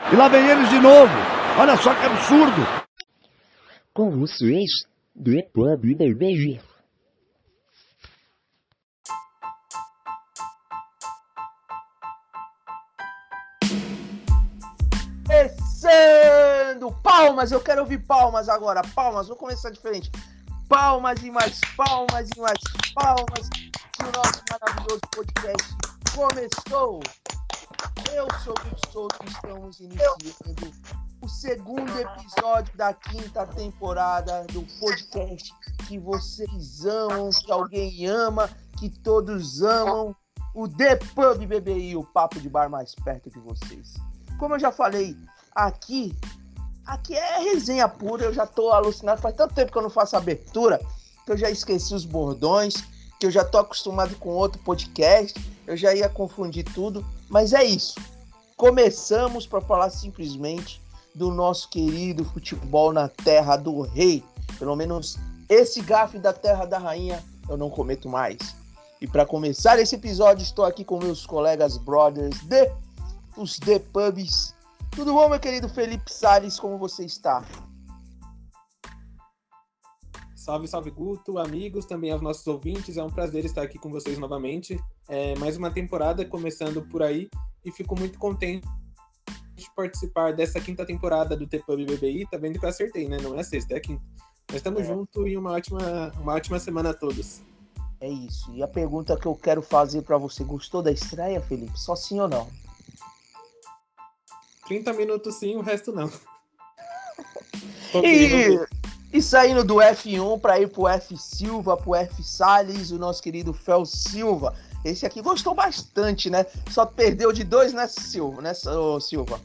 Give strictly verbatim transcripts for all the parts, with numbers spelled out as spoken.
E lá vem eles de novo. Olha só que absurdo. Com vocês, depois do B G. Começando! Palmas, eu quero ouvir palmas agora. Palmas, vou começar diferente. Palmas e mais palmas e mais palmas. Que o nosso maravilhoso podcast começou. Eu sou o Gustavo Souto e estamos iniciando o segundo episódio da quinta temporada do podcast que vocês amam, que alguém ama, que todos amam. O The Pub B B I, o papo de bar mais perto de vocês. Como eu já falei, aqui, aqui é resenha pura, eu já tô alucinado. Faz tanto tempo que eu não faço abertura, que eu já esqueci os bordões, que eu já tô acostumado com outro podcast, eu já ia confundir tudo, mas é isso. Começamos para falar simplesmente do nosso querido futebol na terra do rei. Pelo menos esse gafe da terra da rainha eu não cometo mais. E para começar esse episódio, estou aqui com meus colegas brothers de os The Pubs. Tudo bom, meu querido Felipe Salles? Como você está? Salve, salve, Guto, amigos, também aos nossos ouvintes. É um prazer estar aqui com vocês novamente. É mais uma temporada começando por aí e fico muito contente de participar dessa quinta temporada do The Pub B B I. Tá vendo que eu acertei, né? Não é a sexta, é a quinta. Nós estamos é. juntos e uma ótima, uma ótima semana a todos. É isso. E a pergunta que eu quero fazer para você, gostou da estreia, Felipe? Só sim ou não? trinta minutos sim, o resto não. E, e saindo do F um para ir pro F Silva, pro F Salles, o nosso querido Fel Silva. Esse aqui gostou bastante, né? Só perdeu de dois, né, Silva? Né, Silva?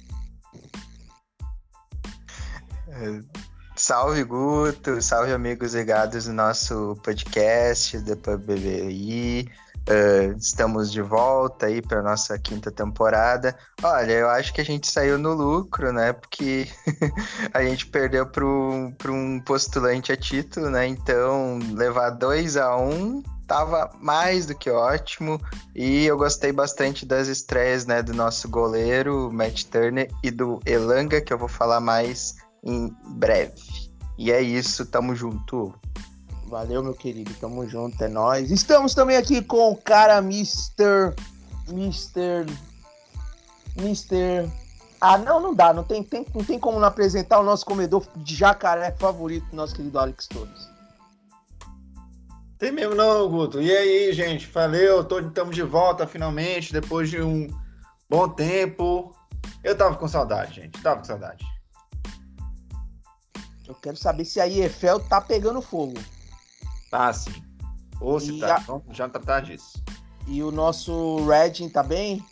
Salve, Guto. Salve, amigos ligados no nosso podcast, The Pub B B I. Uh, estamos de volta aí para nossa quinta temporada. Olha, eu acho que a gente saiu no lucro, né? Porque a gente perdeu para um postulante a título, né? Então, levar dois a um tava mais do que ótimo. E eu gostei bastante das estreias, né? Do nosso goleiro, Matt Turner, e do Elanga, que eu vou falar mais em breve. E é isso, tamo junto. Valeu, meu querido, tamo junto, é nóis. Estamos também aqui com o cara mister mister mister Ah, não, não dá, não tem, tem, não tem como não apresentar o nosso comedor de jacaré favorito, nosso querido Alex Torres. Tem mesmo não, Guto. E aí, gente, valeu, estamos de volta finalmente, depois de um bom tempo. Eu tava com saudade, gente, tava com saudade. Eu quero saber se a I F L tá pegando fogo. Tá, sim. Ou se tá, a... vamos já tratar disso. E o nosso Redding tá bem?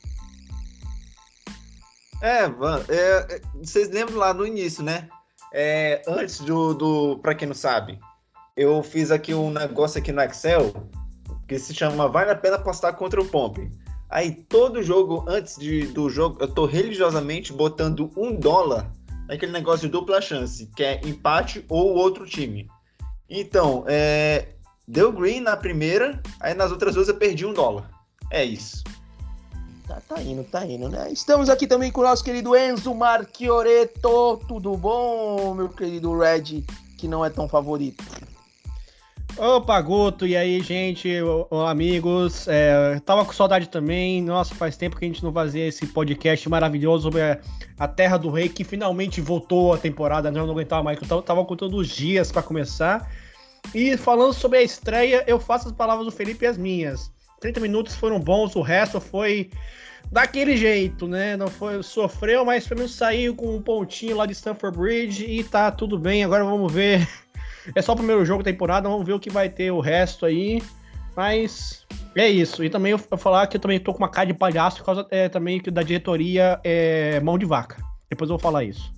É, Van, é, vocês lembram lá no início, né? É, antes do, do... Pra quem não sabe, eu fiz aqui um negócio aqui no Excel que se chama Vale a Pena Apostar contra o Pompe. Aí, todo jogo, antes de, do jogo, eu tô religiosamente botando um dólar naquele negócio de dupla chance, que é empate ou outro time. Então, é, deu green na primeira, aí nas outras duas eu perdi um dólar. É isso. Tá, tá indo, tá indo, né? Estamos aqui também com o nosso querido Enzo Marchioretto. Tudo bom, meu querido Red, que não é tão favorito? Opa, Guto, e aí, gente, amigos, é, tava com saudade também. Nossa, faz tempo que a gente não fazia esse podcast maravilhoso sobre a, a Terra do Rei, que finalmente voltou a temporada, né? Eu não aguentava mais, que eu tava, tava contando os dias para começar. E falando sobre a estreia, eu faço as palavras do Felipe e as minhas. trinta minutos foram bons, o resto foi daquele jeito, né? Não foi, sofreu, mas pelo menos saiu com um pontinho lá de Stamford Bridge e tá tudo bem. Agora vamos ver. É só o primeiro jogo da temporada, vamos ver o que vai ter o resto aí. Mas é isso. E também eu vou falar que eu também tô com uma cara de palhaço por causa é, também que da diretoria é mão de vaca. Depois eu vou falar isso.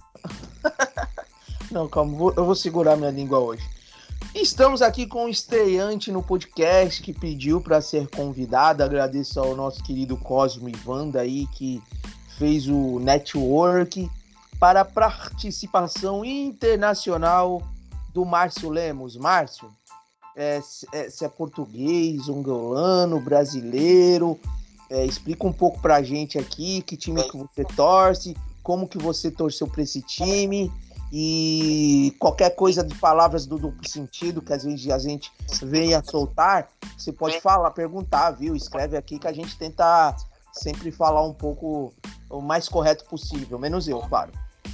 Não, calma, eu vou segurar minha língua hoje. Estamos aqui com um estreante no podcast que pediu para ser convidado. Agradeço ao nosso querido Cosmo e Wanda aí, que fez o network para a participação internacional do Márcio Lemos. Márcio, é, é, se é português, angolano, brasileiro, É, explica um pouco pra gente aqui que time que você torce, como que você torceu pra esse time e qualquer coisa de palavras do duplo sentido que às vezes a gente venha soltar, você pode falar, perguntar, viu? Escreve aqui que a gente tenta sempre falar um pouco o mais correto possível, menos eu, claro.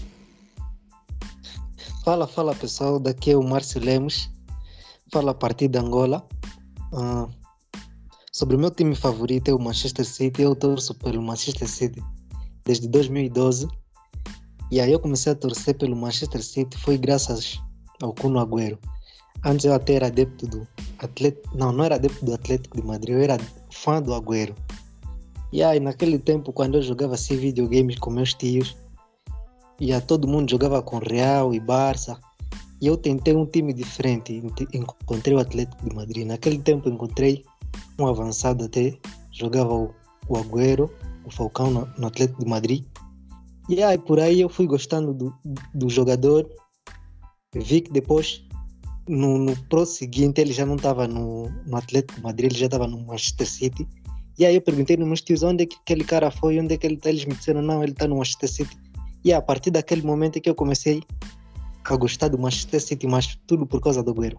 Fala, fala pessoal, daqui é o Márcio Lemos, fala a partir de Angola. Uh, sobre o meu time favorito é o Manchester City, eu torço pelo Manchester City desde dois mil e doze, e aí eu comecei a torcer pelo Manchester City foi graças ao Kun Agüero. Antes eu até era adepto do Atlético, não, não era adepto do Atlético de Madrid, eu era fã do Agüero. E aí naquele tempo, quando eu jogava assim videogames com meus tios, e a todo mundo jogava com Real e Barça, e eu tentei um time diferente, encontrei o Atlético de Madrid. Naquele tempo encontrei um avançado até, jogava o, o Agüero, o Falcão no, no Atlético de Madrid. E aí por aí eu fui gostando do, do jogador, vi que depois, no, no pro seguinte, ele já não estava no, no Atlético de Madrid, ele já estava no Manchester City. E aí eu perguntei nos meus tios onde é que aquele cara foi, onde é que ele está, eles me disseram, não, ele está no Manchester City. E a partir daquele momento é que eu comecei a gostar do Manchester City, mas tudo por causa do Agüero.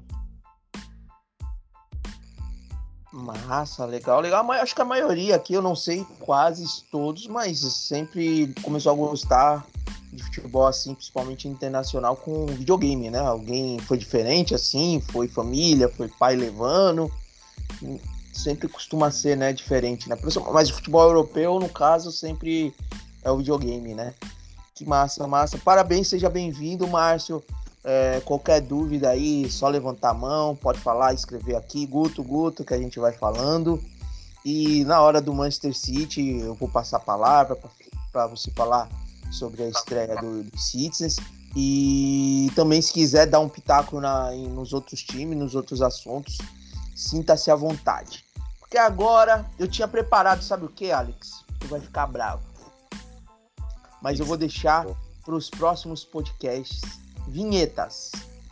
Massa, legal, legal. Mas acho que a maioria aqui, eu não sei quase todos, mas sempre começou a gostar de futebol assim, principalmente internacional, com videogame, né? Alguém foi diferente assim, foi família, foi pai levando. Sempre costuma ser, né, diferente, né? Mas o futebol europeu, no caso, sempre é o videogame, né? Que massa, massa. Parabéns, seja bem-vindo, Márcio. É, qualquer dúvida aí, só levantar a mão, pode falar, escrever aqui, Guto, Guto, que a gente vai falando. E na hora do Manchester City, eu vou passar a palavra para você falar sobre a estreia do, do Citizens. E também, se quiser dar um pitaco na, em, nos outros times, nos outros assuntos, sinta-se à vontade. Porque agora eu tinha preparado, sabe o que, Alex? Tu vai ficar bravo. Mas eu vou deixar para os próximos podcasts vinhetas.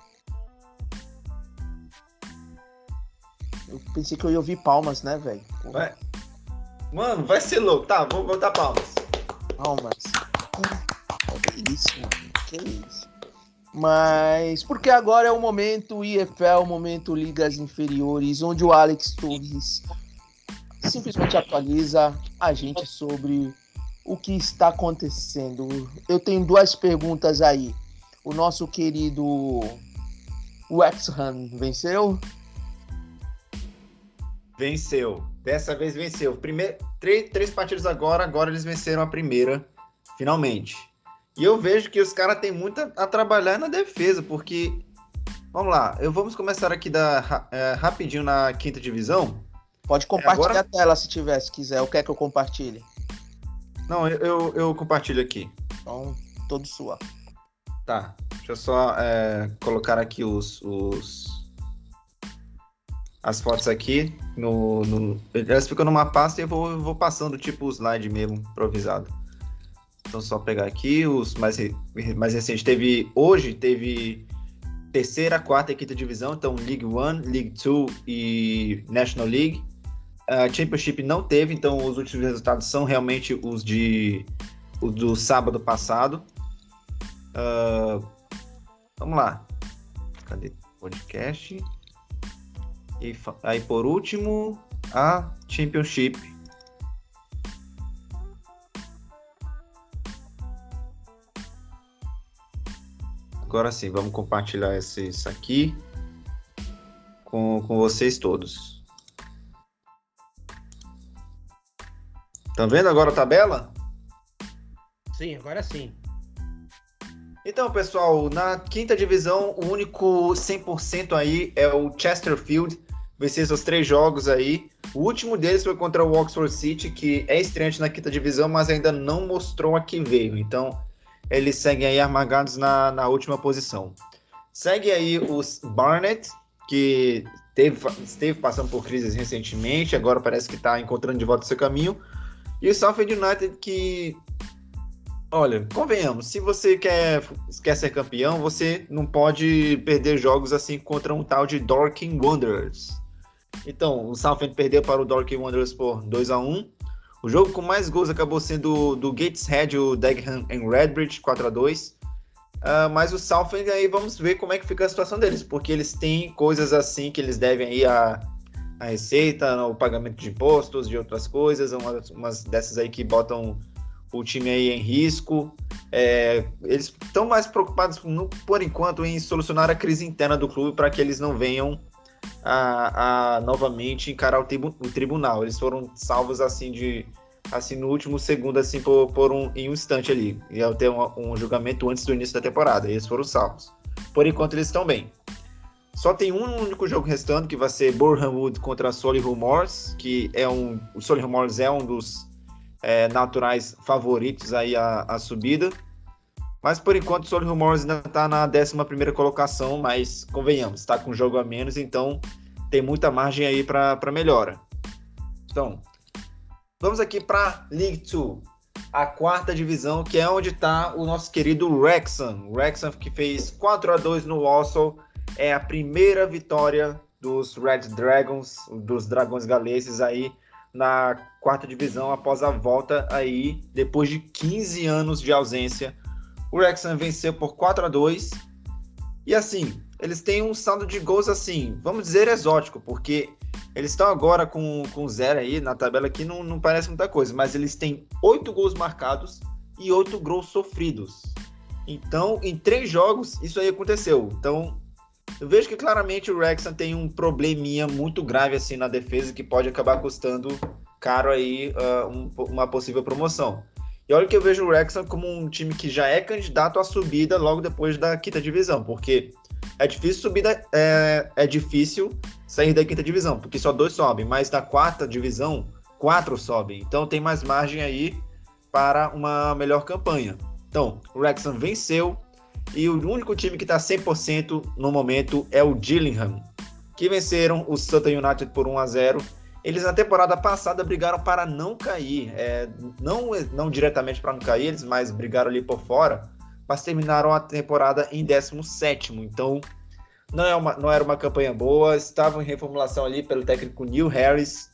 Eu pensei que eu ia ouvir palmas, né, velho? Vai. Mano, vai ser louco. Tá, vamos botar palmas. Palmas. Que isso, mano. Que isso. Mas porque agora é o momento I F L, o momento Ligas Inferiores, onde o Alex Torres simplesmente atualiza a gente sobre o que está acontecendo. Eu tenho duas perguntas aí. O nosso querido West Ham venceu? Venceu. Dessa vez venceu. Primeiro, três, três partidas agora, agora eles venceram a primeira, finalmente. E eu vejo que os caras têm muito a, a trabalhar na defesa, porque... Vamos lá, eu vamos começar aqui da, é, rapidinho na quinta divisão. Pode compartilhar agora... a tela se tiver, se quiser. Ou quer que eu compartilhe? Não, eu, eu, eu compartilho aqui. Então, todo sua. Tá, deixa eu só é, colocar aqui os, os as fotos aqui. No, no, elas ficam numa pasta e eu vou, eu vou passando tipo o slide mesmo, improvisado. Então só pegar aqui os mais, mais recentes. Teve, hoje teve terceira, quarta e quinta divisão, então League One, League Two e National League. A Championship não teve, então os últimos resultados são realmente os de os do sábado passado. Uh, vamos lá. Cadê o podcast? E aí por último, a Championship. Agora sim, vamos compartilhar esses aqui com, com vocês todos. Estão vendo agora a tabela? Sim, agora sim. Então, pessoal, na quinta divisão, o único cem por cento aí é o Chesterfield. Venceu seus três jogos aí. O último deles foi contra o Oxford City, que é estreante na quinta divisão, mas ainda não mostrou a que veio. Então, eles seguem aí amargados na, na última posição. Segue aí os Barnet, que teve, esteve passando por crises recentemente, agora parece que está encontrando de volta o seu caminho. E o Salford United, que... Olha, convenhamos, se você quer, quer ser campeão, você não pode perder jogos assim contra um tal de Dorking Wanderers. Então, o Southend perdeu para o Dorking Wanderers por dois a um. O jogo com mais gols acabou sendo do Gateshead, o Dagenham em Redbridge, quatro a dois. Uh, mas o Southend, aí vamos ver como é que fica a situação deles, porque eles têm coisas assim que eles devem aí a, a receita, o pagamento de impostos, de outras coisas, umas, umas dessas aí que botam o time aí em risco. É, eles estão mais preocupados, no, por enquanto, em solucionar a crise interna do clube para que eles não venham a, a novamente encarar o, tribu, o tribunal. Eles foram salvos assim de assim no último segundo, assim por, por um, em um instante ali. Ia ter um, um julgamento antes do início da temporada. E eles foram salvos. Por enquanto eles estão bem. Só tem um único jogo restando, que vai ser Boreham Wood contra Solihull Moors, que é um, o Solihull Moors é um dos é, naturais favoritos aí à, à subida. Mas por enquanto o Solihull Moors ainda está na décima primeira colocação, mas convenhamos, está com um jogo a menos, então tem muita margem aí para melhora. Então, vamos aqui para League dois, a quarta divisão, que é onde está o nosso querido Wrexham. O Wrexham que fez quatro a dois no Walsall, é a primeira vitória dos Red Dragons, dos Dragões Galeses aí na quarta divisão após a volta aí, depois de quinze anos de ausência. O Wrexham venceu por quatro a dois e assim, eles têm um saldo de gols assim, vamos dizer exótico, porque eles estão agora com, com zero aí na tabela que não, não parece muita coisa, mas eles têm oito gols marcados e oito gols sofridos. Então, em três jogos, isso aí aconteceu. Então, eu vejo que claramente o Wrexham tem um probleminha muito grave assim na defesa que pode acabar custando caro aí uh, um, uma possível promoção. E olha que eu vejo o Wrexham como um time que já é candidato à subida logo depois da quinta divisão, porque é difícil subir, da, é, é difícil sair da quinta divisão, porque só dois sobem, mas na quarta divisão, quatro sobem. Então tem mais margem aí para uma melhor campanha. Então, o Wrexham venceu e o único time que está cem por cento no momento é o Gillingham, que venceram o Sutton United por um a zero. Eles na temporada passada brigaram para não cair, é, não, não diretamente para não cair, eles mais brigaram ali por fora, mas terminaram a temporada em décimo sétimo, então não, é uma, não era uma campanha boa, estavam em reformulação ali pelo técnico Neil Harris,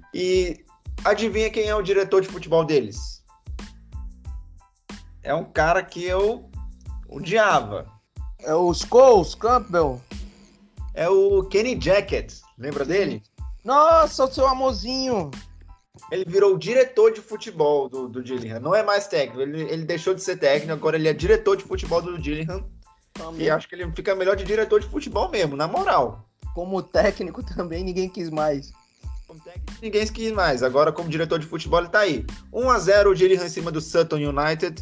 e adivinha quem é o diretor de futebol deles? É um cara que eu odiava. É o Scholes Campbell. É o Kenny Jackett, lembra dele? Nossa, o seu amorzinho. Ele virou o diretor de futebol do, do Gillingham. Não é mais técnico, ele, ele deixou de ser técnico, agora ele é diretor de futebol do Gillingham. Também. E acho que ele fica melhor de diretor de futebol mesmo, na moral. Como técnico também, ninguém quis mais. Como técnico, ninguém quis mais. Agora, como diretor de futebol, ele tá aí. um a zero o Gillingham em cima do Sutton United.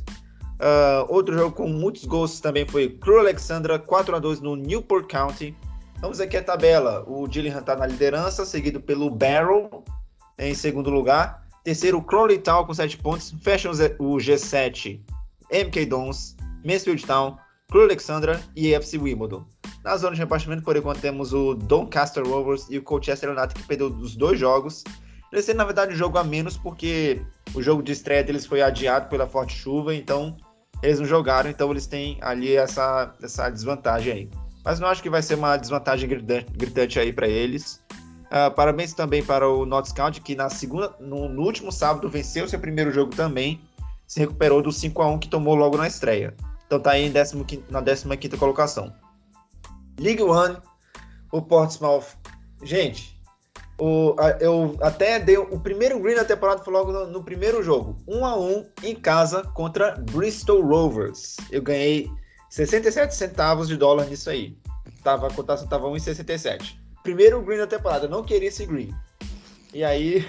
Uh, outro jogo com muitos gols também foi Crewe Alexandra, quatro a dois no Newport County. Vamos aqui a tabela. O Gillingham está na liderança, seguido pelo Barrow em segundo lugar. Terceiro, Crawley Town com sete pontos. Fecham o G sete, M K Dons, Mansfield Town, Crewe Alexandra e A F C Wimbledon. Na zona de repartimento, por enquanto, temos o Doncaster Rovers e o Colchester United, que perdeu os dois jogos. Eles têm, na verdade, um jogo a menos, porque o jogo de estreia deles foi adiado pela forte chuva, então eles não jogaram, então eles têm ali essa, essa desvantagem aí. Mas não acho que vai ser uma desvantagem gritante, gritante aí para eles. Uh, parabéns também para o Notts County, que na segunda, no, no último sábado venceu seu primeiro jogo também, se recuperou do cinco a um que tomou logo na estreia. Então tá aí em décimo quinto, na décima quinta colocação. League One, o Portsmouth. Gente, o, a, eu até dei o primeiro green da temporada, foi logo no, no primeiro jogo. um a um em casa contra Bristol Rovers. Eu ganhei sessenta e sete centavos de dólar nisso aí. Tava, a cotação estava um real e sessenta e sete. Primeiro green da temporada, eu não queria esse green. E aí,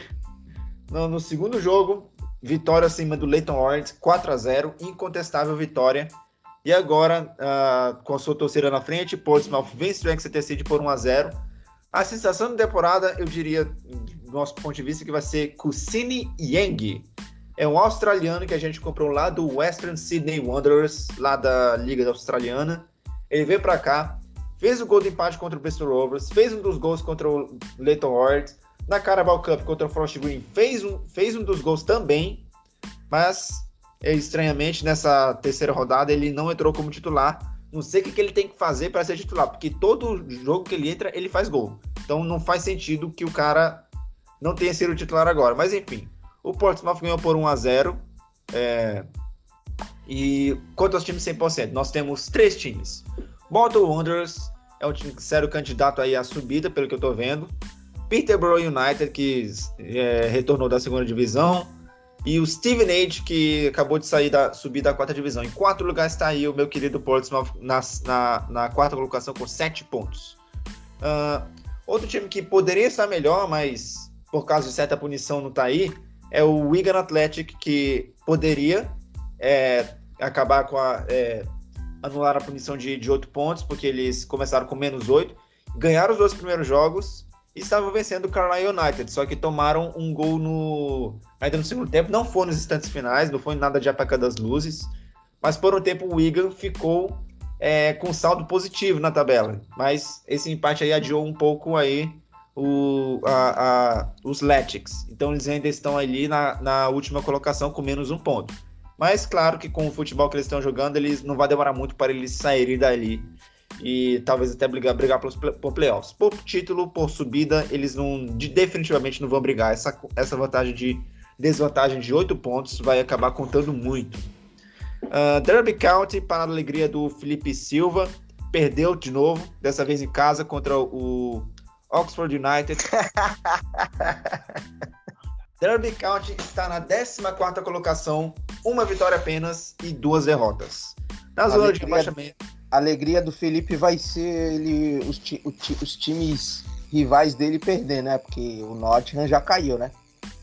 no, no segundo jogo, vitória acima do Leyton Orient, quatro a zero, incontestável vitória. E agora, uh, com a sua torcida na frente, Portsmouth vence o Exeter City por um a zero. A sensação da temporada, eu diria, do nosso ponto de vista, que vai ser Kusini Yang. É um australiano que a gente comprou lá do Western Sydney Wanderers, lá da Liga Australiana. Ele veio para cá, fez o gol de empate contra o Bristol Rovers, fez um dos gols contra o Leyton Orient. Na Carabao Cup contra o Forest Green fez um, fez um dos gols também, mas estranhamente nessa terceira rodada ele não entrou como titular. Não sei o que, que ele tem que fazer para ser titular, porque todo jogo que ele entra, ele faz gol. Então não faz sentido que o cara não tenha sido titular agora. Mas enfim, O Portsmouth ganhou por um a zero. É... E quanto aos times cem por cento, nós temos três times. Bolton Wanderers é um time sério candidato aí à subida, pelo que eu tô vendo. Peterborough United, que é, retornou da segunda divisão. E o Stevenage, que acabou de sair da subir da quarta divisão. Em quarto lugar está aí o meu querido Portsmouth na, na, na quarta colocação com sete pontos. Uh, outro time que poderia estar melhor, mas por causa de certa punição não está aí, é o Wigan Athletic, que poderia é, acabar com a... É, anular a punição de, de oito pontos, porque eles começaram com menos oito, ganharam os dois primeiros jogos e estavam vencendo o Carlisle United, só que tomaram um gol no, ainda no segundo tempo, não foi nos instantes finais, não foi nada de apagar das luzes, mas por um tempo o Wigan ficou é, com saldo positivo na tabela, mas esse empate aí adiou um pouco aí o, a, a, os Latics, então eles ainda estão ali na, na última colocação com menos um ponto. Mas claro que com o futebol que eles estão jogando, eles não vai demorar muito para eles saírem dali e talvez até brigar, brigar pelos, por playoffs. Por título, por subida, eles não, de, definitivamente não vão brigar. Essa, essa vantagem de desvantagem de oito pontos vai acabar contando muito. Uh, Derby County, para a alegria do Felipe Silva, perdeu de novo, dessa vez em casa contra o Oxford United. Derby County está na décima quarta colocação, uma vitória apenas e duas derrotas. Na zona de rebaixamento. A alegria do Felipe vai ser ele, os, ti, os times rivais dele perder, né? Porque o Nottingham já caiu, né?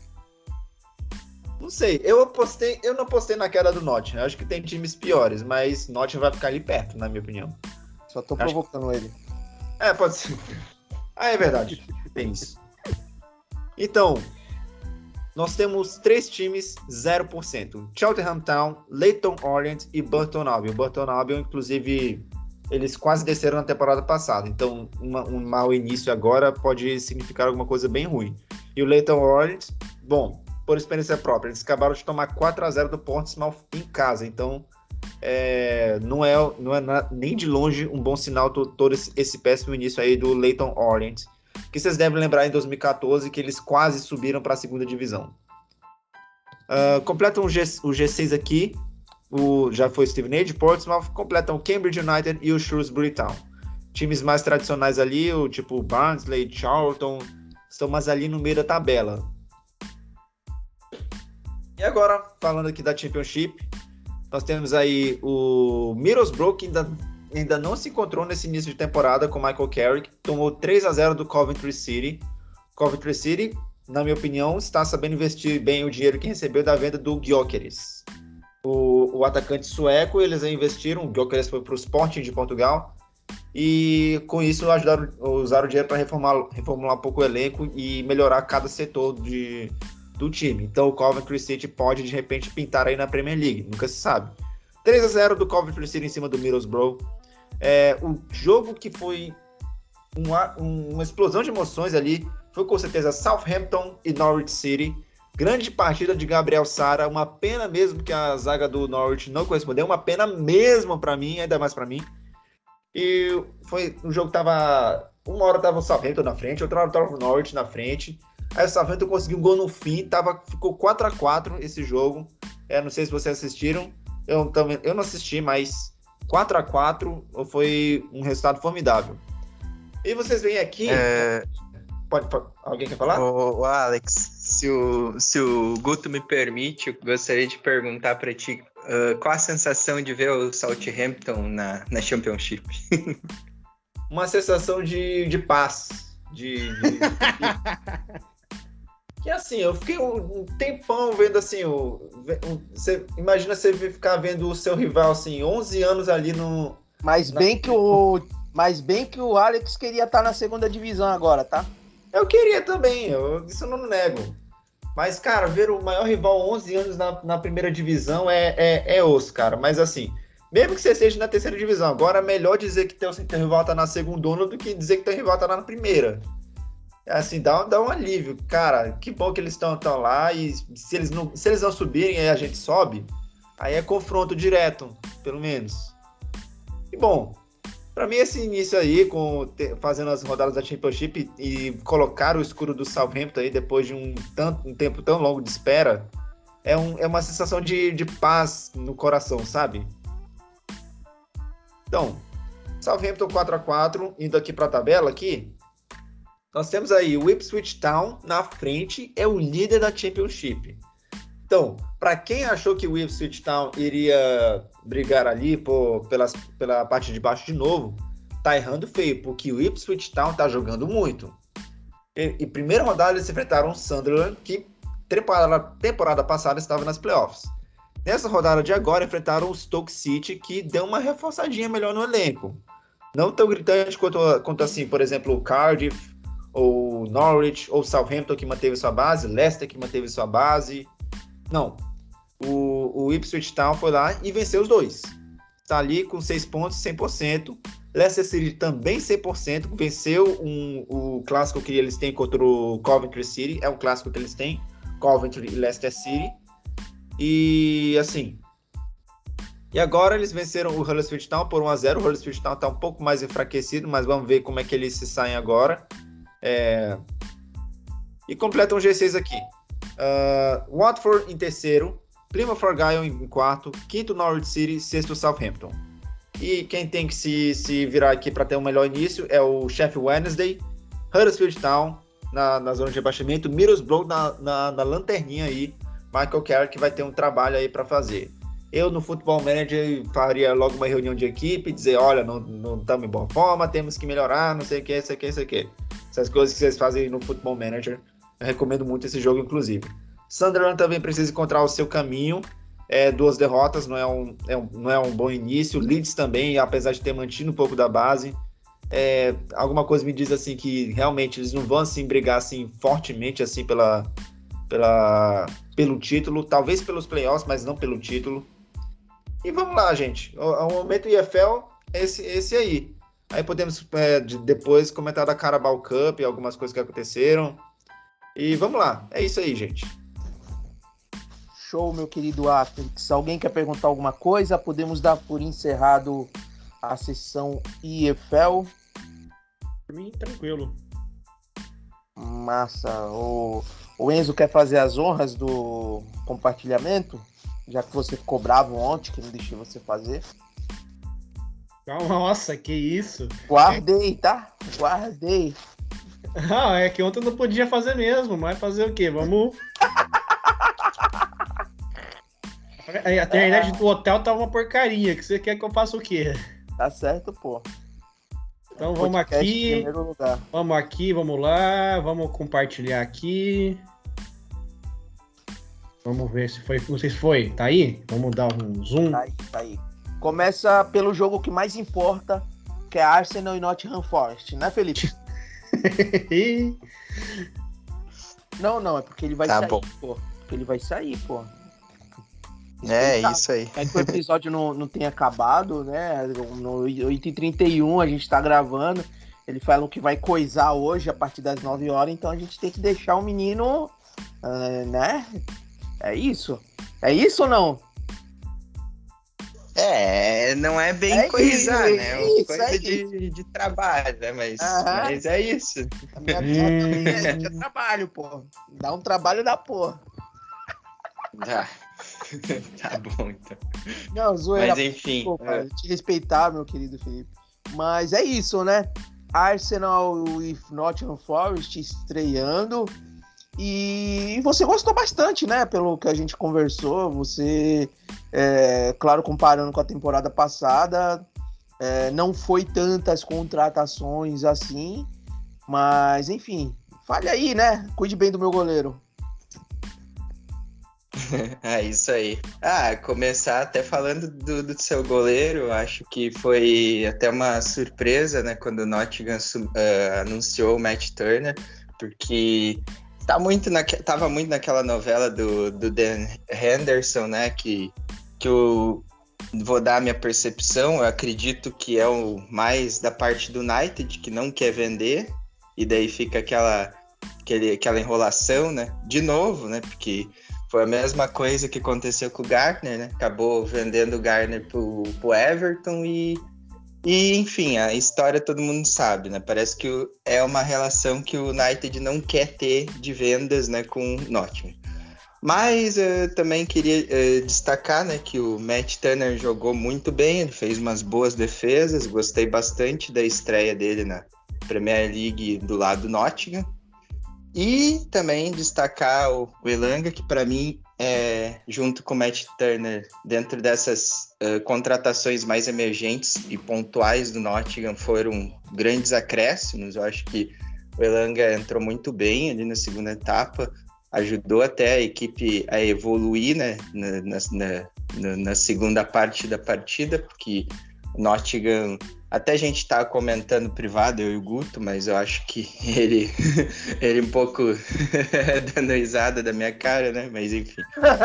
Não sei, eu apostei, eu não apostei na queda do Nottingham. Acho que tem times piores, mas Nottingham vai ficar ali perto, na minha opinião. Só tô Acho provocando que... ele. É, pode ser. Ah, é verdade. Tem isso. Então, nós temos três times zero por cento. Cheltenham Town, Leyton Orient e Burton Albion. Burton Albion, inclusive, eles quase desceram na temporada passada. Então, uma, um mau início agora pode significar alguma coisa bem ruim. E o Leyton Orient, bom, por experiência própria, eles acabaram de tomar quatro a zero do Portsmouth em casa. Então, é, não é, não é na, nem de longe um bom sinal todo, todo esse, esse péssimo início aí do Leyton Orient. Que vocês devem lembrar em dois mil e catorze que eles quase subiram para a segunda divisão. Uh, completam o, G, o G seis aqui, o, já foi Stevenage, Portsmouth, completam o Cambridge United e o Shrewsbury Town. Times mais tradicionais ali, o tipo Barnsley, Charlton, estão mais ali no meio da tabela. E agora, falando aqui da Championship, nós temos aí o Middlesbrough, que ainda... ainda não se encontrou nesse início de temporada com Michael Carrick, tomou três a zero do Coventry City. Coventry City, na minha opinião, está sabendo investir bem o dinheiro que recebeu da venda do Gyökeres. O, o atacante sueco, eles investiram, o Gyökeres foi para o Sporting de Portugal, e com isso ajudaram, usaram o dinheiro para reformular, reformular um pouco o elenco e melhorar cada setor de, do time. Então o Coventry City pode, de repente, pintar aí na Premier League, nunca se sabe. três a zero do Coventry City em cima do Middlesbrough. É, o jogo que foi uma, uma explosão de emoções ali foi com certeza Southampton e Norwich City. Grande partida de Gabriel Sara, uma pena mesmo que a zaga do Norwich não correspondeu, uma pena mesmo para mim, ainda mais para mim. E foi um jogo que tava, uma hora tava o Southampton na frente, outra hora tava o Norwich na frente. Aí o Southampton conseguiu um gol no fim, tava, ficou quatro a quatro esse jogo. É, não sei se vocês assistiram, eu, também, eu não assisti, mas quatro a quatro foi um resultado formidável. E vocês veem aqui... É... Pode, pode, alguém quer falar? Ô, ô Alex, se o, se o Guto me permite, eu gostaria de perguntar para ti uh, qual a sensação de ver o Southampton na, na Championship? Uma sensação de, de paz. De, de, de... Que assim, eu fiquei um, um tempão vendo assim, o, um, você, imagina você ficar vendo o seu rival assim, onze anos ali no... Mas bem, na... que o, mas bem que o Alex queria estar na segunda divisão agora, tá? Eu queria também, eu, isso eu não nego. Mas, cara, ver o maior rival onze anos na, na primeira divisão é, é, é osso, cara. Mas assim, mesmo que você esteja na terceira divisão, agora é melhor dizer que teu, teu rival tá na segunda do que dizer que teu rival tá lá na primeira. Assim, dá, dá um alívio. Cara, que bom que eles estão lá e se eles, não, se eles não subirem, aí a gente sobe, aí é confronto direto, pelo menos. E bom, Para mim, esse início aí, com, te, fazendo as rodadas da Championship e, e colocar o escuro do Southampton aí depois de um, tanto, um tempo tão longo de espera, é, um, é uma sensação de, de paz no coração, sabe? Então, Southampton quatro a quatro, indo aqui para a tabela aqui, nós temos aí o Ipswich Town na frente, é o líder da Championship. Então, para quem achou que o Ipswich Town iria brigar ali por, pelas, pela parte de baixo de novo, tá errando feio, porque o Ipswich Town tá jogando muito. E, e primeira rodada eles enfrentaram o Sunderland, que temporada, temporada passada estava nas playoffs. Nessa rodada de agora enfrentaram o Stoke City, que deu uma reforçadinha melhor no elenco. Não tão gritante quanto, quanto assim, por exemplo, o Cardiff, ou Norwich, ou Southampton, que manteve sua base, Leicester, que manteve sua base. Não, o, o Ipswich Town foi lá e venceu os dois. Está ali com seis pontos, cem por cento. Leicester City também cem por cento. Venceu um, o clássico que eles têm contra o Coventry City. É um clássico que eles têm, Coventry e Leicester City. E assim... E agora eles venceram o Huddersfield Town por um a zero. O Huddersfield Town está um pouco mais enfraquecido, mas vamos ver como é que eles se saem agora. É... E completam o G seis aqui. Uh, Watford em terceiro, Plymouth Argyle em quarto, quinto Norwich City, sexto Southampton. E quem tem que se, se virar aqui para ter um melhor início é o Sheffield Wednesday, Huddersfield Town na, na zona de rebaixamento, Middlesbrough na, na, na lanterninha aí, Michael Carrick vai ter um trabalho aí para fazer. Eu no Football Manager faria logo uma reunião de equipe, dizer, olha, não, não estamos em boa forma, temos que melhorar, não sei o que, não sei o que, não sei o que. Essas coisas que vocês fazem no Football Manager. Eu recomendo muito esse jogo, inclusive. Sunderland também precisa encontrar o seu caminho. É, duas derrotas, não é, um, é um, não é um bom início. Leeds também, apesar de ter mantido um pouco da base. É, alguma coisa me diz assim que realmente eles não vão assim, brigar assim, fortemente assim, pela, pela, pelo título. Talvez pelos playoffs, mas não pelo título. E vamos lá, gente. O, o momento I F L é esse, esse aí. Aí podemos é, de, depois comentar da Carabao Cup, algumas coisas que aconteceram. E vamos lá, é isso aí, gente. Show, meu querido Atrix. Alguém quer perguntar alguma coisa? Podemos dar por encerrado a sessão I F L. Por mim, tranquilo. Massa. O, o Enzo quer fazer as honras do compartilhamento? Já que você ficou bravo ontem, que não deixei você fazer. Nossa, que isso. Guardei, tá? Guardei. Ah, é que ontem eu não podia fazer mesmo, mas fazer o quê? Vamos... A internet do hotel tá uma porcaria, que você quer que eu faça o quê? Tá certo, pô. Então vamos aqui, vamos aqui, vamos lá, vamos compartilhar aqui. Vamos ver se foi, não sei se foi, tá aí? Vamos dar um zoom. Tá aí, tá aí. Começa pelo jogo que mais importa, que é Arsenal e Nottingham Forest, né, Felipe? Não, não, é porque ele vai tá sair, bom. pô. Porque ele vai sair, pô. É, isso aí. É que o episódio não, não tem acabado, né? No oito e trinta e um a gente tá gravando. Ele fala que vai coisar hoje a partir das nove horas, então a gente tem que deixar o menino, uh, né? É isso? É isso ou não? É, não é bem é coisar, isso, né? É isso, uma coisa é de, de trabalho, né? Mas, Aham. mas é isso. A minha hum. é, é trabalho, pô. Dá um trabalho da porra. Tá. Tá bom, então. Não, zoeira. Mas enfim. Pô, cara, te respeitar, meu querido Felipe. Mas é isso, né? Arsenal e Nottingham Forest estreando. E você gostou bastante, né? Pelo que a gente conversou. Você, é, claro, comparando com a temporada passada, é, não foi tantas contratações assim. Mas, enfim, fale aí, né? Cuide bem do meu goleiro. É isso aí. Ah, começar até falando do, do seu goleiro, acho que foi até uma surpresa, né, quando o Nottingham uh, anunciou o Matt Turner, porque tá muito naque, tava muito naquela novela do, do Dan Henderson, né, que, que eu vou dar a minha percepção, eu acredito que é o mais da parte do United, que não quer vender, e daí fica aquela, aquele, aquela enrolação, né, de novo, né, porque foi a mesma coisa que aconteceu com o Gardner, né? Acabou vendendo o Gardner pro, pro Everton e, E, enfim, a história todo mundo sabe, né? Parece que o, é uma relação que o United não quer ter de vendas, né, com o Nottingham. Mas eu também queria uh, destacar, né, que o Matt Turner jogou muito bem, ele fez umas boas defesas, gostei bastante da estreia dele na Premier League do lado do Nottingham. E também destacar o, o Elanga, que para mim, é, junto com o Matt Turner, dentro dessas uh, contratações mais emergentes e pontuais do Nottingham, foram grandes acréscimos. Eu acho que o Elanga entrou muito bem ali na segunda etapa, ajudou até a equipe a evoluir, né, na, na, na, na segunda parte da partida, porque o Nottingham, até a gente tá comentando privado, eu e o Guto, mas eu acho que ele, ele um pouco dando risada da minha cara, né, mas enfim.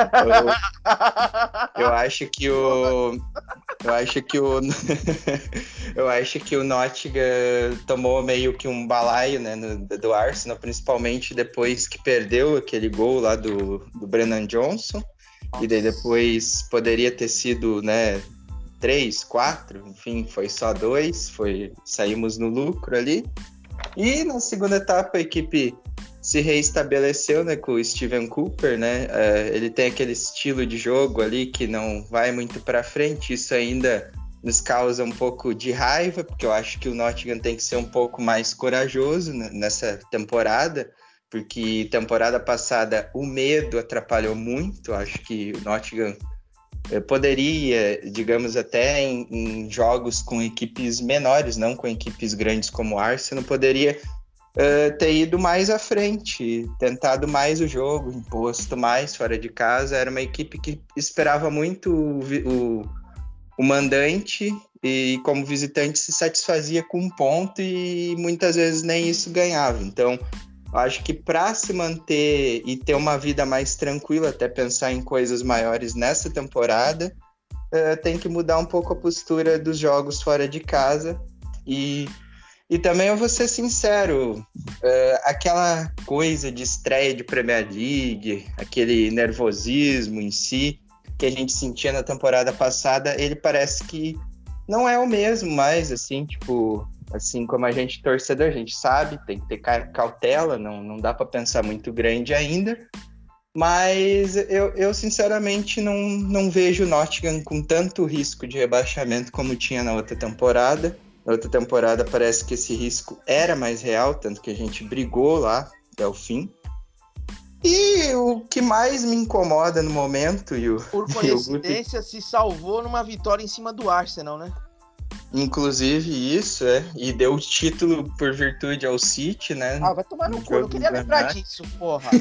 Eu, eu acho que o... Eu acho que o... eu acho que o Nottingham tomou meio que um balaio, né, no, do Arsenal, principalmente depois que perdeu aquele gol lá do, do Brennan Johnson. Nossa. E daí depois poderia ter sido, né, três, quatro, enfim, foi só dois, foi, saímos no lucro ali. E na segunda etapa a equipe se reestabeleceu, né, com o Steven Cooper, né, uh, ele tem aquele estilo de jogo ali que não vai muito para frente, isso ainda nos causa um pouco de raiva, porque eu acho que o Nottingham tem que ser um pouco mais corajoso nessa temporada, porque temporada passada o medo atrapalhou muito, acho que o Nottingham poderia, digamos, até em, em jogos com equipes menores, não com equipes grandes como o Arsenal, poderia uh, ter ido mais à frente, tentado mais o jogo, imposto mais fora de casa. Era uma equipe que esperava muito o, o, o mandante e, como visitante, se satisfazia com um ponto e muitas vezes nem isso ganhava. Então, acho que para se manter e ter uma vida mais tranquila, até pensar em coisas maiores nessa temporada, uh, tem que mudar um pouco a postura dos jogos fora de casa. E, e também eu vou ser sincero, uh, aquela coisa de estreia de Premier League, aquele nervosismo em si que a gente sentia na temporada passada, ele parece que não é o mesmo mais, assim, tipo... Assim como a gente torcedor, a gente sabe, tem que ter cautela, não, não dá para pensar muito grande ainda. Mas eu, eu sinceramente não, não vejo o Nottingham com tanto risco de rebaixamento como tinha na outra temporada. Na outra temporada parece que esse risco era mais real, tanto que a gente brigou lá até o fim. E o que mais me incomoda no momento... E o, Por coincidência, e o... se salvou numa vitória em cima do Arsenal, né? Inclusive isso, é, e deu o título por virtude ao City, né? Ah, vai tomar no cu, eu não queria lembrar disso, porra.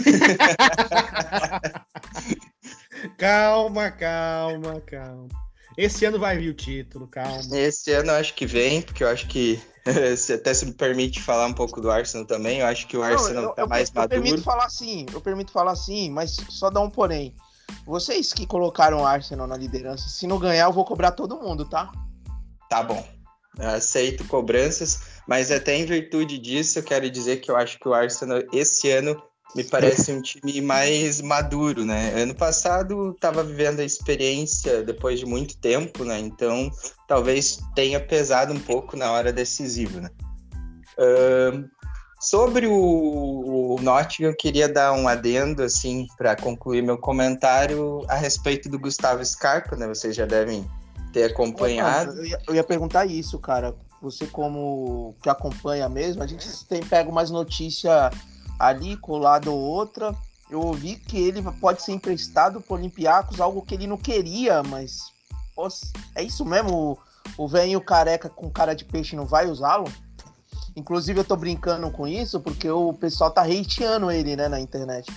Calma, calma, calma. Esse ano vai vir o título, calma. Esse ano eu acho que vem, porque eu acho que, se até se me permite falar um pouco do Arsenal também, eu acho que o Arsenal não, eu, tá eu, mais eu, maduro. Eu permito falar sim, eu permito falar sim, mas só dá um porém. Vocês que colocaram o Arsenal na liderança, se não ganhar eu vou cobrar todo mundo, tá? Tá bom, eu aceito cobranças, mas até em virtude disso eu quero dizer que eu acho que o Arsenal esse ano me parece um time mais maduro, né? Ano passado estava vivendo a experiência depois de muito tempo, né? Então talvez tenha pesado um pouco na hora decisiva, né? Uh, sobre o, o Nottingham, eu queria dar um adendo, assim, para concluir meu comentário a respeito do Gustavo Scarpa, né? Vocês já devem ter acompanhado. Eu ia, eu ia perguntar isso, cara. Você como que acompanha mesmo, a gente tem pega umas notícias ali, colado ou outra. Eu ouvi que ele pode ser emprestado pro Olympiacos, algo que ele não queria, mas pô, é isso mesmo? O, o velho careca com cara de peixe não vai usá-lo? Inclusive eu tô brincando com isso porque o pessoal tá hateando ele, né, na internet.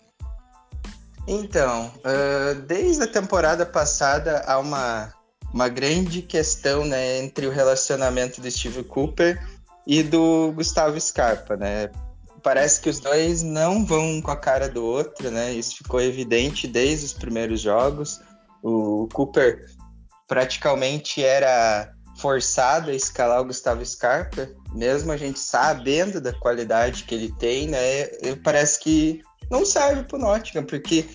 Então, uh, desde a temporada passada há uma uma grande questão, né, entre o relacionamento do Steve Cooper e do Gustavo Scarpa, né? Parece que os dois não vão com a cara do outro, né? Isso ficou evidente desde os primeiros jogos. O Cooper praticamente era forçado a escalar o Gustavo Scarpa, mesmo a gente sabendo da qualidade que ele tem, né? Parece que não serve pro Nottingham, porque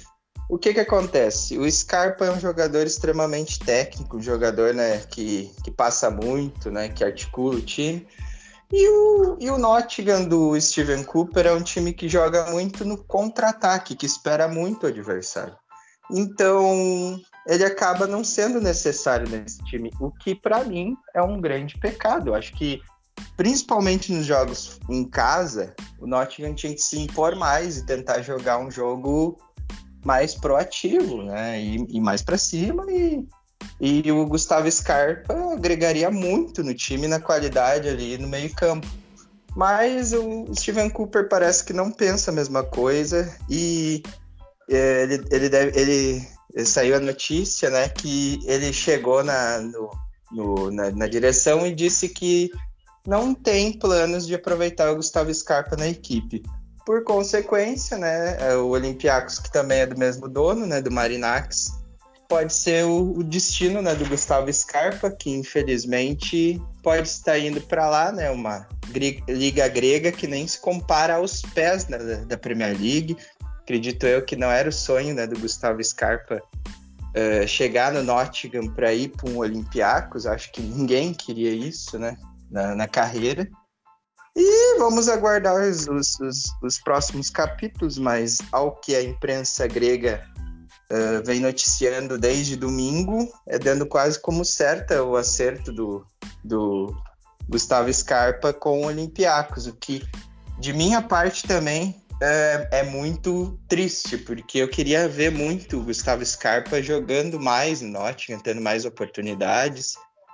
o que que acontece? O Scarpa é um jogador extremamente técnico, um jogador, né, que, que passa muito, né, que articula o time. E o, e o Nottingham do Steven Cooper é um time que joga muito no contra-ataque, que espera muito o adversário. Então, ele acaba não sendo necessário nesse time, o que para mim é um grande pecado. Eu acho que, principalmente nos jogos em casa, o Nottingham tinha que se impor mais e tentar jogar um jogo mais proativo, né? E, e mais para cima. E, e o Gustavo Scarpa agregaria muito no time, na qualidade ali no meio-campo. Mas o Steven Cooper parece que não pensa a mesma coisa e é, ele, ele, deve, ele, ele saiu a notícia, né, que ele chegou na, no, no, na, na direção e disse que não tem planos de aproveitar o Gustavo Scarpa na equipe. Por consequência, né, o Olympiacos, que também é do mesmo dono, né, do Marinakis, pode ser o, o destino, né, do Gustavo Scarpa, que infelizmente pode estar indo para lá, né, uma gre- liga grega que nem se compara aos pés, né, da, da Premier League. Acredito eu que não era o sonho, né, do Gustavo Scarpa uh, chegar no Nottingham para ir para um Olympiacos. Acho que ninguém queria isso, né, na, na carreira. E vamos aguardar os, os, os, os próximos capítulos, mas ao que a imprensa grega Uh, vem noticiando desde domingo, é dando quase como certa o acerto do, do Gustavo Scarpa com o Olympiacos, o que de minha parte também é, é muito triste, porque eu queria ver muito o Gustavo Scarpa jogando mais no Nottingham, tendo mais oportunidades,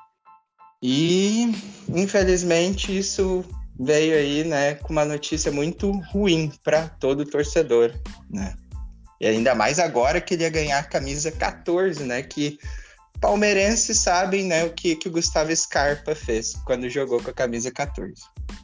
e infelizmente isso veio aí, né, com uma notícia muito ruim para todo torcedor, né? E ainda mais agora que ele ia ganhar a camisa catorze, né? Que palmeirenses sabem, né, o que, que o Gustavo Scarpa fez quando jogou com a camisa catorze.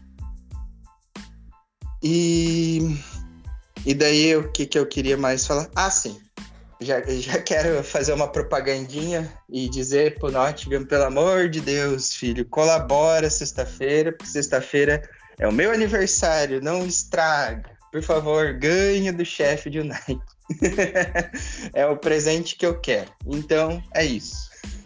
E, e daí o que, que eu queria mais falar? Ah, sim. Já, já quero fazer uma propagandinha e dizer pro Nottingham, pelo amor de Deus, filho, colabora sexta-feira, porque sexta-feira é o meu aniversário, não estraga. Por favor, ganha do Sheffield United. É o presente que eu quero. Então, é isso.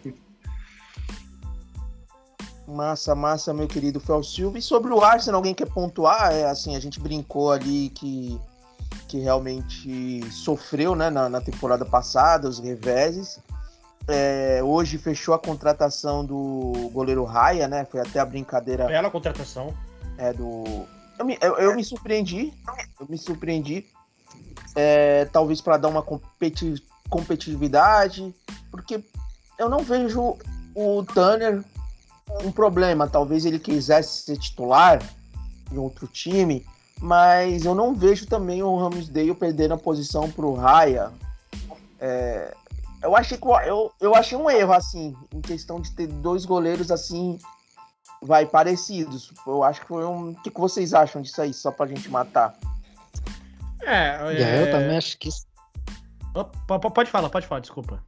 Massa, massa, meu querido Fel Silva. E sobre o Arsenal, alguém quer pontuar? É assim, a gente brincou ali que, que realmente sofreu, né, na, na temporada passada, os reveses. É, hoje fechou a contratação do goleiro Raya, né? Foi até a brincadeira. Bela contratação. É do. Eu me, eu, eu me surpreendi. Eu me surpreendi. É, talvez para dar uma competi- competitividade, porque eu não vejo o Turner um problema. Talvez ele quisesse ser titular em outro time, mas eu não vejo também o Ramsdale perdendo a posição para o Raya. É, eu, achei que, eu, eu achei um erro, assim, em questão de ter dois goleiros assim, vai, parecidos. Eu acho que foi um... O que, que vocês acham disso aí, só pra gente matar? É, Yeah, é... eu também acho que isso, Opa, pode falar, pode falar, desculpa.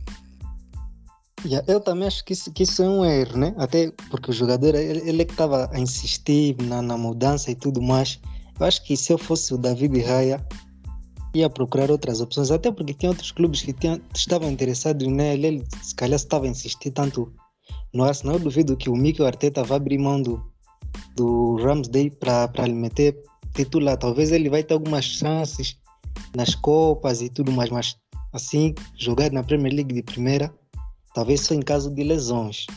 yeah, eu também acho que isso, que isso é um erro, né? Até porque o jogador, ele, ele que estava a insistir na, na mudança e tudo mais. Eu acho que se eu fosse o David Raya, ia procurar outras opções, até porque tem outros clubes que tinham, estavam interessados nele. Ele, se calhar, estava a insistir tanto no Arsenal. Eu duvido que o Mikel Arteta vá abrir mão do, do Ramsdale para lhe meter titular. Talvez ele vai ter algumas chances nas Copas e tudo mais, mas assim, jogar na Premier League de primeira, talvez só em caso de lesões.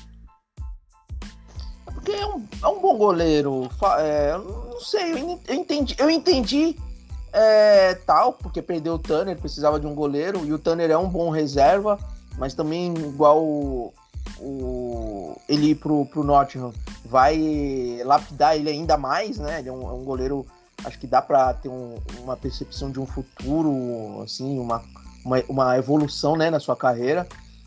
Porque é um, é um bom goleiro. É, eu não sei, eu entendi, eu entendi é, tal, porque perdeu o Turner, precisava de um goleiro, e o Turner é um bom reserva, mas também igual o, o, ele ir pro, pro Nottingham vai lapidar ele ainda mais, né? Ele é um, é um goleiro, acho que dá para ter um, uma percepção de um futuro, assim, uma, uma, uma evolução, né, na sua carreira.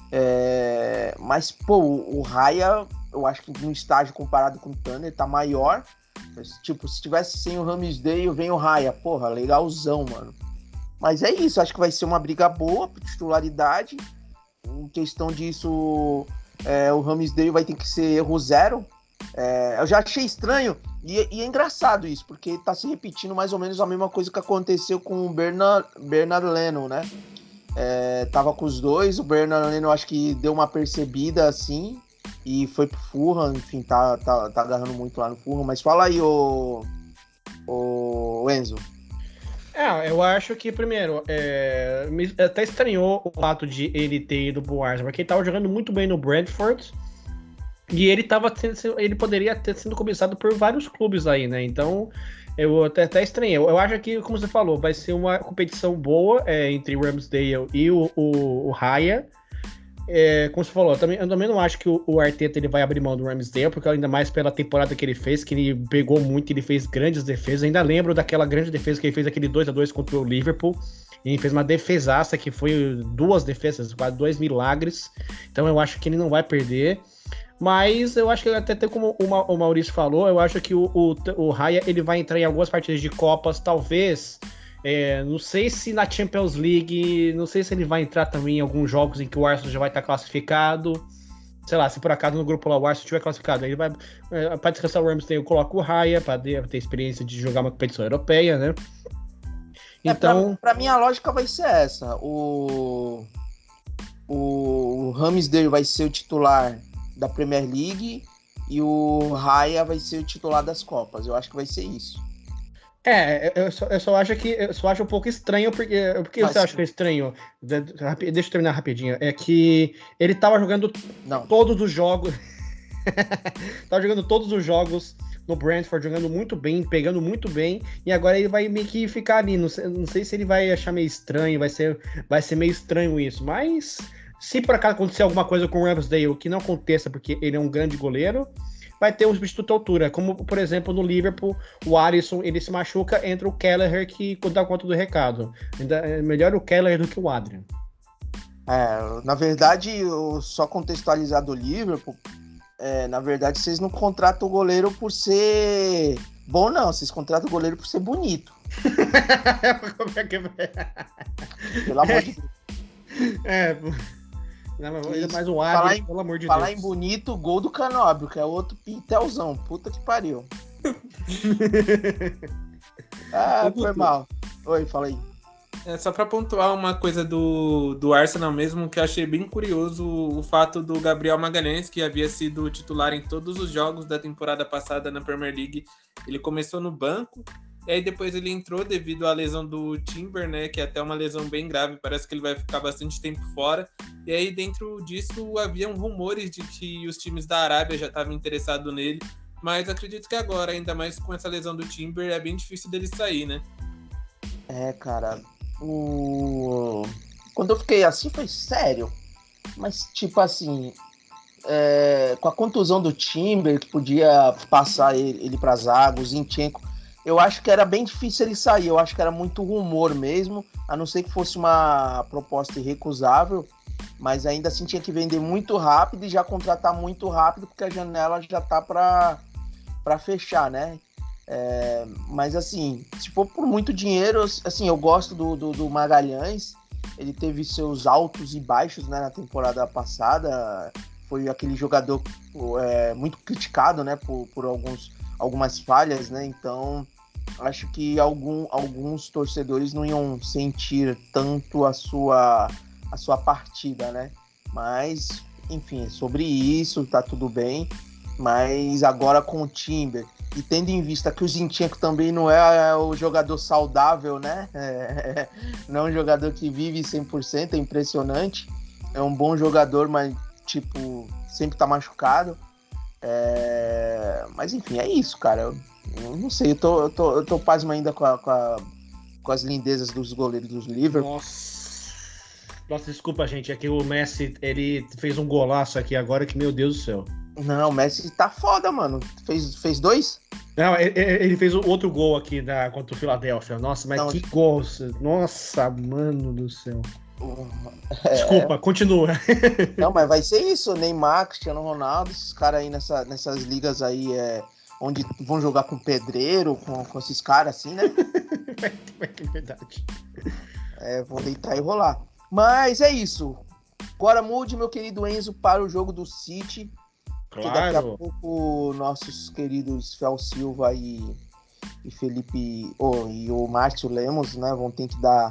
É, mas, pô, o, o Raya, eu acho que no estágio comparado com o Turner tá maior. Tipo, se tivesse sem o Ramsdale, vem o Raya. Porra, legalzão, mano. Mas é isso, acho que vai ser uma briga boa por titularidade. Em questão disso, é, o Ramsdale vai ter que ser erro zero. É, eu já achei estranho, e, e é engraçado isso, porque tá se repetindo mais ou menos a mesma coisa que aconteceu com o Bernard, Bernard Leno, né? É, tava com os dois, o Bernard Leno acho que deu uma percebida assim e foi pro Fulham, enfim, tá, tá, tá agarrando muito lá no Fulham, mas fala aí, ô, ô Enzo. É, eu acho que, primeiro, é, me até estranhou o fato de ele ter ido pro Arsenal, porque ele tava jogando muito bem no Brentford e ele, tava, ele poderia ter sido cobiçado por vários clubes aí, né? Então, eu até, até estranhei. Eu acho que, como você falou, vai ser uma competição boa é, entre o Ramsdale e o, o, o Raya. É, como você falou, eu também, eu também não acho que o, o Arteta ele vai abrir mão do Ramsdale, porque ainda mais pela temporada que ele fez, que ele pegou muito, ele fez grandes defesas. Eu ainda lembro daquela grande defesa que ele fez, aquele dois a dois contra o Liverpool. E ele fez uma defesaça que foi duas defesas, quase dois milagres. Então eu acho que ele não vai perder. Mas eu acho que até, até como o, Ma, o Maurício falou, eu acho que o, o, o Raya ele vai entrar em algumas partidas de Copas, talvez. É, não sei se na Champions League, não sei se ele vai entrar também em alguns jogos em que o Arsenal já vai estar classificado. Sei lá, se por acaso no grupo lá o Arsenal estiver classificado, ele vai, é, para descansar o Ramsdale, eu coloco o Raya para ter, ter experiência de jogar uma competição europeia, né? Então, é, pra, pra mim a lógica vai ser essa. O, o Ramsdale vai ser o titular da Premier League e o Raya vai ser o titular das Copas. Eu acho que vai ser isso. É, eu só, eu só acho que eu só acho um pouco estranho, porque, porque Mas, você acha que é estranho? De, de, deixa eu terminar rapidinho. É que ele tava jogando não. todos os jogos. Tava jogando todos os jogos no Brentford, jogando muito bem, pegando muito bem, e agora ele vai meio que ficar ali. Não sei, não sei se ele vai achar meio estranho, vai ser, vai ser meio estranho isso, mas se por acaso acontecer alguma coisa com o Ramsdale, que não aconteça, porque ele é um grande goleiro, vai ter um substituto à altura, como, por exemplo, no Liverpool, o Alisson, ele se machuca, entra o Kelleher que dá conta do recado. Ainda é melhor o Kelleher do que o Adrian. É, na verdade, eu só contextualizar do Liverpool, é, na verdade, vocês não contratam o goleiro por ser bom, não. Vocês contratam o goleiro por ser bonito. Como é que vai? Pelo amor de Deus. É... Não, mas mais um Adrian, em, pelo amor de falar Deus. em bonito, gol do Canóbio, que é outro pintelzão. Puta que pariu. Ah, foi mal. Oi, fala aí. É, só pra pontuar uma coisa do, do Arsenal mesmo, que eu achei bem curioso o fato do Gabriel Magalhães, que havia sido titular em todos os jogos da temporada passada na Premier League. Ele começou no banco, e aí depois ele entrou devido à lesão do Timber, né, que é até uma lesão bem grave, parece que ele vai ficar bastante tempo fora. E aí dentro disso haviam rumores de que os times da Arábia já estavam interessados nele, mas acredito que agora, ainda mais com essa lesão do Timber, é bem difícil dele sair, né? É, cara, o... quando eu fiquei assim foi sério, mas tipo assim, é... com a contusão do Timber, que podia passar ele, ele pra zaga, o Zinchenko, eu acho que era bem difícil ele sair, eu acho que era muito rumor mesmo, a não ser que fosse uma proposta irrecusável, mas ainda assim tinha que vender muito rápido e já contratar muito rápido, porque a janela já tá para para fechar, né? É, mas assim, se for por muito dinheiro, assim, eu gosto do, do, do Magalhães, ele teve seus altos e baixos, né, na temporada passada, foi aquele jogador é, muito criticado, né, por, por alguns algumas falhas, né? Então, acho que algum, alguns torcedores não iam sentir tanto a sua, a sua partida, né? Mas, enfim, sobre isso, tá tudo bem. Mas agora com o Timber, e tendo em vista que o Zinchenko também não é o jogador saudável, né? É, não é um jogador que vive cem por cento, é impressionante. É um bom jogador, mas, tipo, sempre tá machucado. É... Mas enfim, é isso, cara. Eu, eu não sei, eu tô, eu tô, eu tô pasmo ainda com, a, com, a, com as lindezas dos goleiros dos Liverpool. Nossa. Nossa, desculpa, gente. É que o Messi, ele fez um golaço aqui agora que, meu Deus do céu. Não, o Messi tá foda, mano. Fez, fez dois? Não, ele, ele fez outro gol aqui da, contra o Philadelphia. Nossa, mas não, que gol. Nossa, mano do céu. É... Desculpa, continua. Não, mas vai ser isso, Neymar, Cristiano Ronaldo, esses caras aí nessa, nessas ligas aí, é, onde vão jogar com pedreiro, com, com esses caras assim, né? É verdade. É, vão deitar e rolar. Mas é isso. Agora mude, meu querido Enzo, para o jogo do City. Porque claro. Daqui a pouco nossos queridos Fel Silva e, e Felipe, oh, e o Márcio Lemos, né, vão ter que dar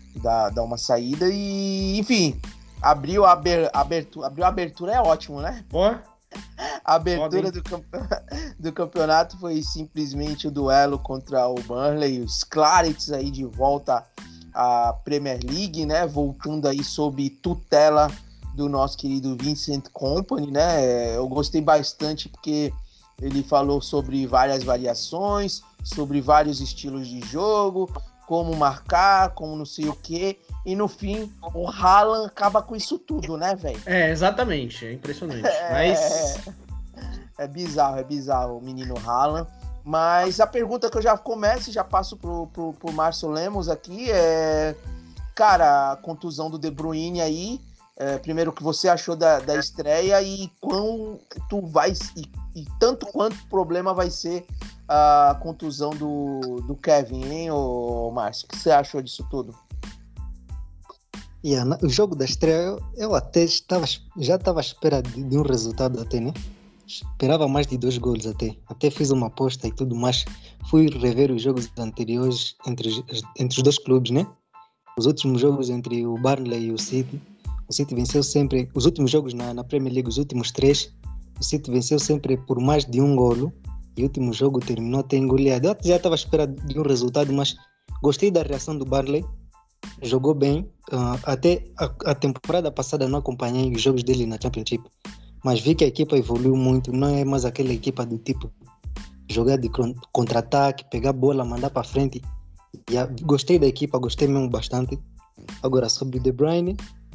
dar, dar uma saída e, enfim, abriu a aber- abertura, abriu a abertura é ótimo, né? Pô, A abertura Foda, do, campe- do campeonato foi simplesmente o duelo contra o Burnley, os Clarets aí de volta à Premier League, né? Voltando aí sob tutela do nosso querido Vincent Kompany, né? Eu gostei bastante porque ele falou sobre várias variações, sobre vários estilos de jogo, como marcar, como não sei o quê. E no fim, o Haaland acaba com isso tudo, né, velho? é, exatamente, é impressionante. Mas, É bizarro, é bizarro o menino Haaland. Mas a pergunta que eu já começo e já passo pro, pro, pro Márcio Lemos aqui é... Cara, a contusão do De Bruyne aí, é, primeiro o que você achou da, da estreia e quanto vai... E, e tanto quanto problema vai ser a contusão do, do Kevin, hein, ô Márcio? O que você achou disso tudo? Yeah, na- o jogo da estreia, eu, eu até estava, já estava à espera de, de um resultado até, né? Esperava mais de dois gols até. Até fiz uma aposta e tudo mais. Fui rever os jogos anteriores entre, os- entre os dois clubes, né? Os últimos jogos entre o Burnley e o City. O City venceu sempre, os últimos jogos na, na Premier League, os últimos três, o City venceu sempre por mais de um golo. E o último jogo terminou até goleado. Eu já estava à espera de um resultado, mas gostei da reação do Burnley. Jogou bem. Ah, até a, a temporada passada não acompanhei os jogos dele na Championship, mas vi que a equipa evoluiu muito. Não é mais aquela equipa do tipo jogar de con- contra-ataque, pegar a bola, mandar para frente. E a- gostei da equipa, gostei mesmo bastante. Agora, sobre o De Bruyne,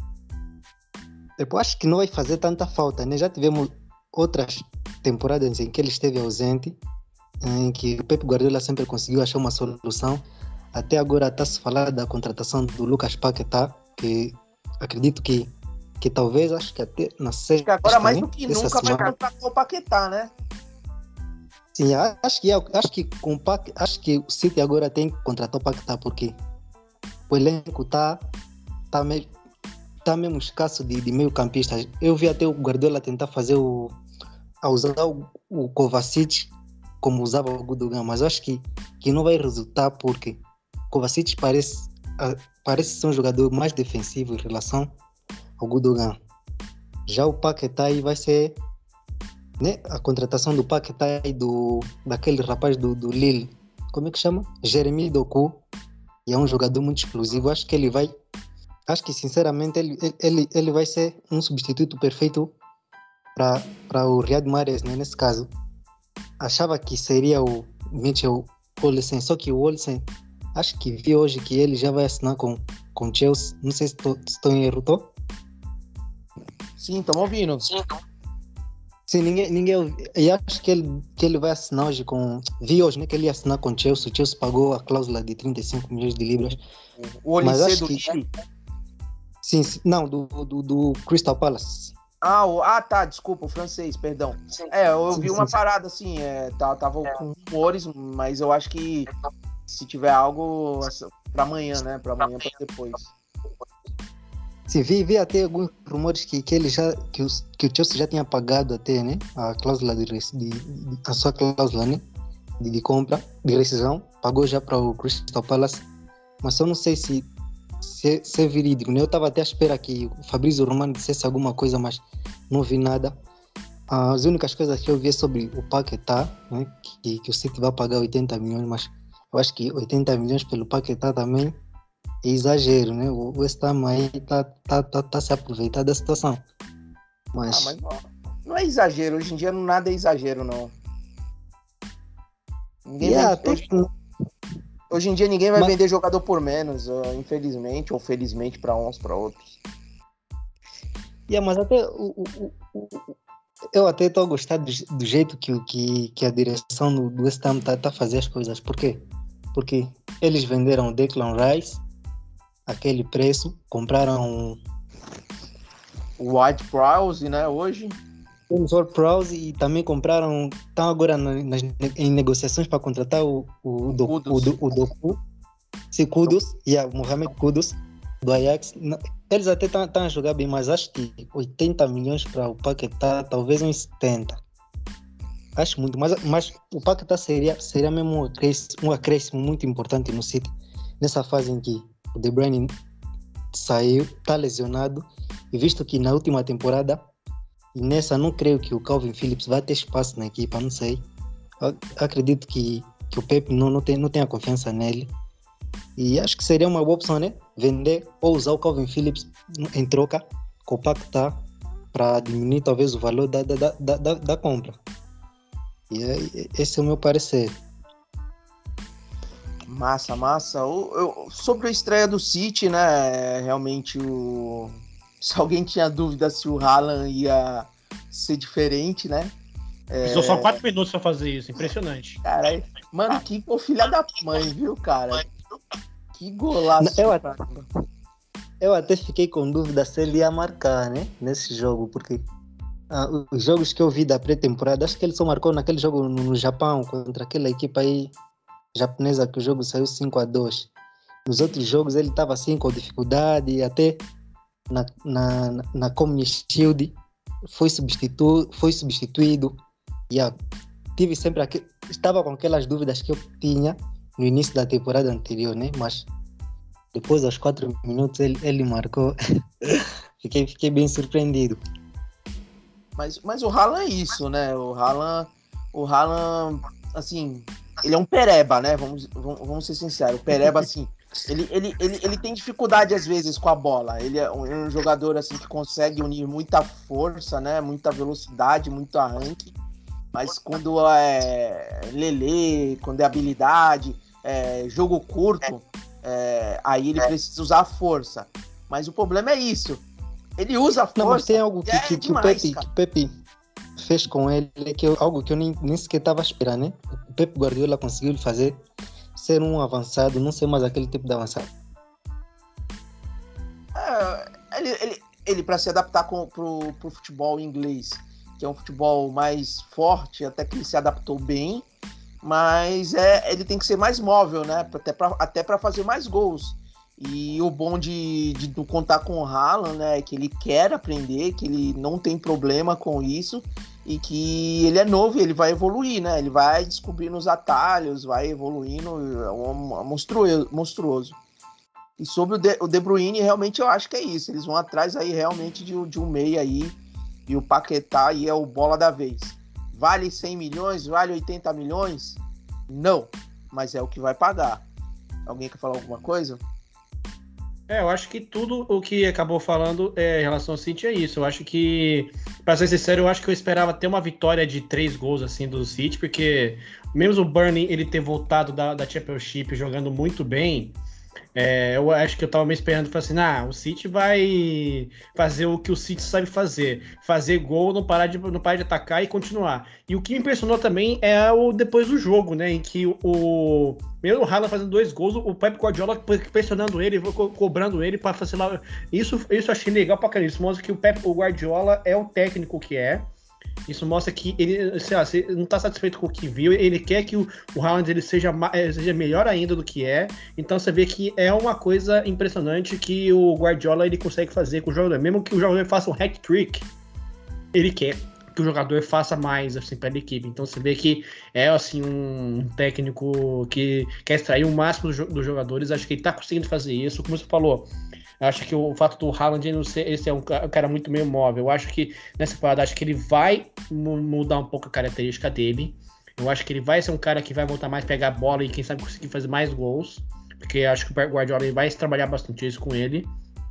eu acho que não vai fazer tanta falta, né? Já tivemos outras temporadas em que ele esteve ausente, em que o Pep Guardiola sempre conseguiu achar uma solução. Até agora está-se falar da contratação do Lucas Paquetá, que acredito que, que talvez, acho que até na sexta, Porque agora mais né, do que dessa nunca vai semana. contratar o Paquetá, né? Sim, a- acho que, acho que com o Pac, acho que o City agora tem que contratar o Paquetá, porque o elenco está tá meio, tá mesmo escasso de, de meio campistas. Eu vi até o Guardiola tentar fazer o a usar o, o Kovacic como usava o Gundogan, mas eu acho que, que não vai resultar, porque Kovacic parece, ah, parece ser um jogador mais defensivo em relação ao Gundogan. Já o Paquetá aí vai ser, né, a contratação do Paquetá e do, daquele rapaz do, do Lille, como é que chama? Jeremy Doku, e é um jogador muito explosivo. Acho que ele vai, acho que sinceramente ele, ele, ele vai ser um substituto perfeito para o Riyad Mahrez, né, nesse caso. Achava que seria o Mitchell Olsen, só que o Olsen, acho que vi hoje que ele já vai assinar com com Chelsea. Não sei se estou em erro, tô? Sim, estamos ouvindo. Sim, ninguém, ninguém. E acho que ele, que ele vai assinar hoje com. Vi hoje, né, que ele ia assinar com o Chelsea. O Chelsea pagou a cláusula de trinta e cinco milhões de libras. O Mas Olissê acho do que- Chile. Sim, sim, não, do, do, do Crystal Palace. Ah, o- ah, tá, desculpa, o francês, perdão. É, eu Sim, vi sim, uma sim. parada assim, é, tá- tava com rumores, mas eu acho que se tiver algo pra amanhã, né? Pra amanhã, pra depois. Sim, vi, vi até alguns rumores que, que ele já que, os, que o Chelsea já tinha pagado até, né, a cláusula de, res- de, de a sua cláusula, né, de, de compra, de rescisão, pagou já para o Crystal Palace, mas eu não sei se se, é- se é verídico, né? Eu estava até à espera que o Fabrício Romano dissesse alguma coisa, mas não vi nada. As únicas coisas que eu vi é sobre o Paquetá, né, que, que o City vai pagar oitenta milhões, mas eu acho que oitenta milhões pelo Paquetá também é exagero, né? O West Ham aí tá, tá, tá, tá se aproveitando da situação. Mas, Ah, mas não, não é exagero, hoje em dia nada é exagero, não. Ninguém yeah, vende- hoje, tem- hoje em dia ninguém vai Mas- vender jogador por menos, ó, infelizmente ou felizmente pra uns, pra outros. yeah, mas até o, o, o- o- eu até estou a gostar do, je- do jeito que, o- que, que a direção do, do West Ham tá, tá a fazer as coisas. Por quê? Porque eles venderam o Declan Rice aquele preço, compraram O White Prowse, né, hoje. o Ward Prowse e também compraram, estão agora na- nas, em negociações para contratar o, o, do, o, Kudus. do, o Doku, sim, Kudus, e yeah, Mohamed Kudus, do Ajax. Não, eles até estão a jogar bem, mas acho que oitenta milhões para o Paquetá, talvez uns setenta. Acho muito, mas, mas o Paquetá seria, seria mesmo um acréscimo, um acréscimo muito importante no City, nessa fase em que o De Bruyne saiu, tá lesionado, e visto que na última temporada, e nessa não creio que o Calvin Phillips vai ter espaço na equipa, não sei. Eu acredito que, que o Pep não, não, tem, não tem a confiança nele. E acho que seria uma boa opção, né? Vender ou usar o Calvin Phillips em troca, compactar, para diminuir talvez o valor da, da, da, da, da compra. E é, esse é o meu parecer. Massa, massa. O, eu, sobre a estreia do City, né? Realmente, o, se alguém tinha dúvida se o Haaland ia ser diferente, né? Precisou só quatro minutos pra fazer isso, impressionante. Cara, mano, que pô, filha da mãe, viu, cara? Que golaço. Eu até, eu até fiquei com dúvida se ele ia marcar, né? Nesse jogo, porque ah, os jogos que eu vi da pré-temporada, acho que ele só marcou naquele jogo no, no Japão, contra aquela equipa aí japonesa, que o jogo saiu cinco a dois. Nos outros jogos ele estava assim com dificuldade, até na, na, na Community Shield foi, substitu, foi substituído. Yeah. Tive sempre aqu... Estava com aquelas dúvidas que eu tinha no início da temporada anterior, né? Mas depois, aos quatro minutos, ele, ele marcou. fiquei, fiquei bem surpreendido. Mas, mas o Haaland é isso, né? O Haaland, o Haaland, assim, ele é um pereba, né? Vamos, vamos, vamos ser sinceros. O pereba, assim, ele, ele, ele, ele tem dificuldade às vezes com a bola. Ele é um, um jogador, assim, que consegue unir muita força, né? Muita velocidade, muito arranque. Mas quando é lelê, quando é habilidade, é, jogo curto, é, aí ele precisa usar a força. Mas o problema é isso. Ele usa a força. Não, mas tem algo que, é que, que, demais, o Pepe, cara. que o Pepe fez com ele, que eu, algo que eu nem, nem sequer estava esperando, né? O Pepe Guardiola conseguiu lhe fazer ser um avançado, não ser mais aquele tipo de avançado. É, ele, ele, ele para se adaptar com, pro, pro futebol inglês, que é um futebol mais forte, até que ele se adaptou bem, mas é, ele tem que ser mais móvel, né? Até para até para fazer mais gols. E o bom de, de, de contar com o Haaland, né, é que ele quer aprender, que ele não tem problema com isso e que ele é novo e ele vai evoluir, né? Ele vai descobrindo os atalhos, vai evoluindo, é um, monstruoso, monstruoso. E sobre o De, o De Bruyne, realmente eu acho que é isso. Eles vão atrás aí realmente de, de um meia aí. E o Paquetá aí é o bola da vez. Vale cem milhões? Vale oitenta milhões? Não, mas é o que vai pagar. Alguém quer falar alguma coisa? É, eu acho que tudo o que acabou falando é, em relação ao City é isso. Eu acho que, pra ser sincero, eu acho que eu esperava ter uma vitória de três gols assim do City, porque mesmo o Burnley ele ter voltado da, da Championship jogando muito bem, é, eu acho que eu tava me esperando, falei assim, ah, o City vai fazer o que o City sabe fazer, fazer gol, não parar de, não parar de atacar e continuar. E o que me impressionou também é o depois do jogo, né, em que o mesmo o Haaland fazendo dois gols, o Pep Guardiola pressionando ele, co- cobrando ele para fazer lá. Isso, isso eu achei legal pra caramba. Isso mostra que o Pep o Guardiola é o técnico que é. Isso mostra que ele, sei lá, não está satisfeito com o que viu, ele quer que o, o Haaland ele seja, seja melhor ainda do que é. Então você vê que é uma coisa impressionante que o Guardiola ele consegue fazer com o jogador. Mesmo que o jogador faça um hat-trick, ele quer que o jogador faça mais assim, para a equipe. Então você vê que é assim, um técnico que quer extrair o máximo dos jogadores. Acho que ele está conseguindo fazer isso. Como você falou, acho que o fato do Haaland não ser, esse é um cara muito meio móvel. Eu acho que nessa temporada acho que ele vai mudar um pouco a característica dele. Eu acho que ele vai ser um cara que vai voltar mais a pegar a bola e quem sabe conseguir fazer mais gols, porque acho que o Guardiola vai trabalhar bastante isso com ele.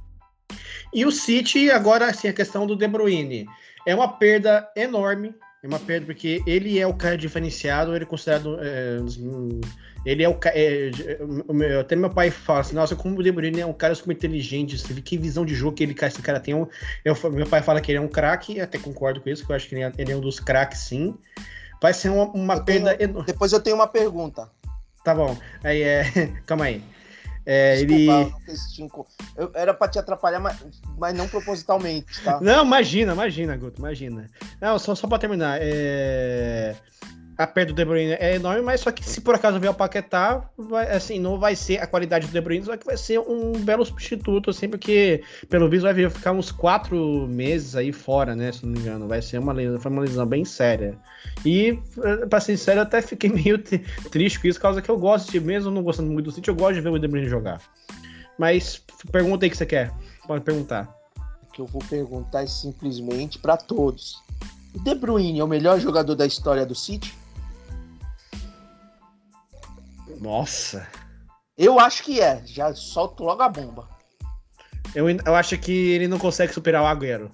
E o City, agora assim, a questão do De Bruyne é uma perda enorme. É uma perda porque ele é o cara diferenciado, ele é considerado é, ele é o é, é, até meu pai fala assim, nossa, como o De Bruyne é um cara super inteligente, você vê que visão de jogo que ele, esse cara tem. Um, eu, meu pai fala que ele é um craque, até concordo com isso, que eu acho que ele é, ele é um dos craques, sim. Vai ser uma, uma eu perda tenho, enorme. Depois eu tenho uma pergunta. Tá bom, aí é calma aí. É, Desculpa, ele... eu não quis te inco- eu era pra te atrapalhar, mas, mas não propositalmente, tá? Não, imagina, imagina, Guto, imagina. Não, só, só pra terminar, é... a perda do De Bruyne é enorme, mas só que se por acaso vier o Paquetá, vai, assim, não vai ser a qualidade do De Bruyne, só que vai ser um belo substituto, assim, porque pelo visto vai vir, ficar uns quatro meses aí fora, né, se não me engano, vai ser uma lesão, foi uma lesão bem séria. E, pra ser sincero, eu até fiquei meio t- triste com isso, por causa que eu gosto, de, mesmo não gostando muito do City, eu gosto de ver o De Bruyne jogar. Mas pergunta aí o que você quer. Pode perguntar. O que eu vou perguntar é simplesmente para todos. O De Bruyne é o melhor jogador da história do City? Nossa. Eu acho que é. Já solto logo a bomba. Eu, eu acho que ele não consegue superar o Agüero.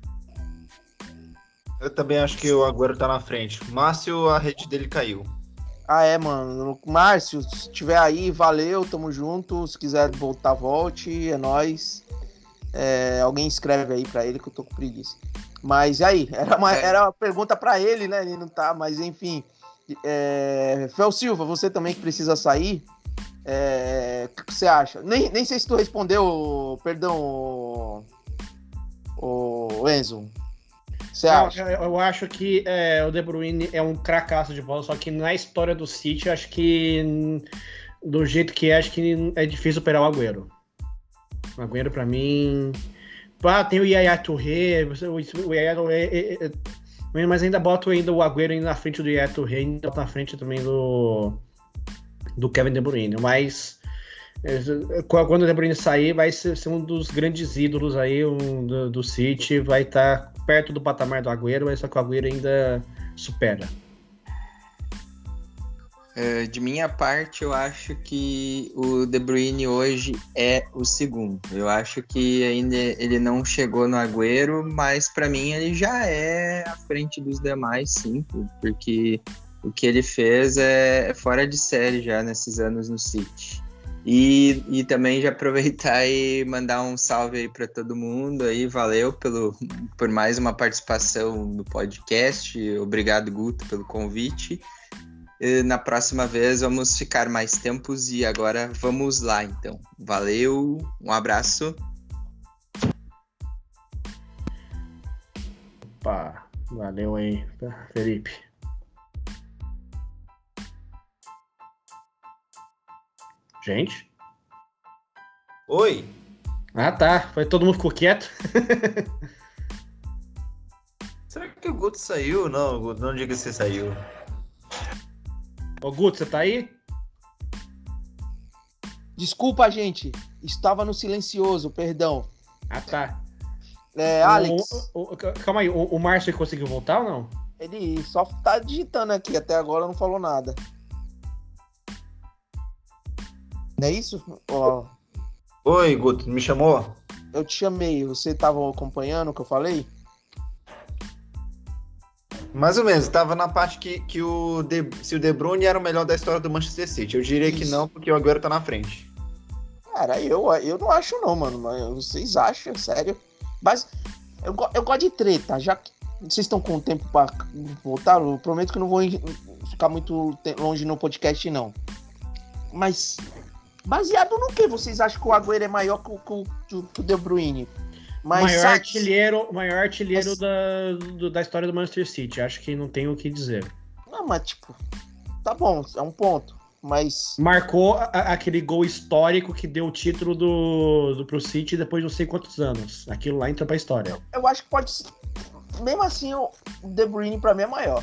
Eu também acho que o Agüero tá na frente. Márcio, a rede dele caiu. Ah, é, mano. Márcio, se estiver aí, valeu, tamo junto. Se quiser voltar, volte. É nóis. É, alguém escreve aí pra ele que eu tô com preguiça. Mas e aí? Era uma, era uma pergunta pra ele, né? Ele não tá, mas enfim. É... Fel Silva, você também que precisa sair. É... O que você acha? Nem, nem sei se tu respondeu, perdão, o, o Enzo. Você acha? Eu, eu acho que é, o De Bruyne é um cracaço de bola, só que na história do City, acho que do jeito que é, acho que é difícil superar o Agüero. O Agüero, pra mim... Ah, tem o Yaya Touré, o Yaya Touré... É, é, é, mas ainda boto ainda o Agüero ainda na frente do Yaya Touré, ainda na frente também do, do Kevin De Bruyne. Mas é, quando o De Bruyne sair, vai ser, ser um dos grandes ídolos aí um, do, do City, vai estar... Tá perto do patamar do Agüero, mas só que o Agüero ainda supera. Uh, de minha parte, eu acho que o De Bruyne hoje é o segundo. Eu acho que ainda ele não chegou no Agüero, mas para mim ele já é à frente dos demais, sim, porque o que ele fez é fora de série já nesses anos no City. E, e também já aproveitar e mandar um salve aí para todo mundo aí, valeu pelo, por mais uma participação no podcast, obrigado Guto pelo convite. E na próxima vez vamos ficar mais tempos e agora vamos lá então, valeu, um abraço. Opa, valeu aí, Felipe. Gente? Oi? Ah, tá. Foi todo mundo ficou quieto. Será que o Guto saiu? Não, Guto, não diga que você saiu. Ô, Guto, você tá aí? Desculpa, gente. Estava no silencioso, perdão. Ah, tá. É, Alex. O, o, calma aí, o, o Márcio conseguiu voltar ou não? Ele só tá digitando aqui, até agora não falou nada. Não é isso? Ó, Oi, Guto, me chamou? eu te chamei, você tava acompanhando o que eu falei? Mais ou menos, tava na parte que, que o De, se o De Bruyne era o melhor da história do Manchester City. Eu diria que Isso. não, porque o Agüero tá na frente. Cara, eu, eu não acho não, mano. Mas vocês acham, sério? Mas eu, go- eu gosto de treta. Já que vocês estão com tempo pra voltar, eu prometo que eu não vou em- ficar muito te- longe no podcast, não. Mas baseado no que vocês acham que o Agüero é maior que o, que o- que o De Bruyne? Mas maior sabe- artilheiro, maior artilheiro Mas- da, do- da história do Manchester City. Acho que não tem o que dizer. Não, mas tipo, tá bom, é um ponto. Mas Marcou a- a- aquele gol histórico que deu o título do, do pro City depois de não sei quantos anos. Aquilo lá entrou pra história. eu acho que pode ser. Mesmo assim, o De Bruyne pra mim é maior.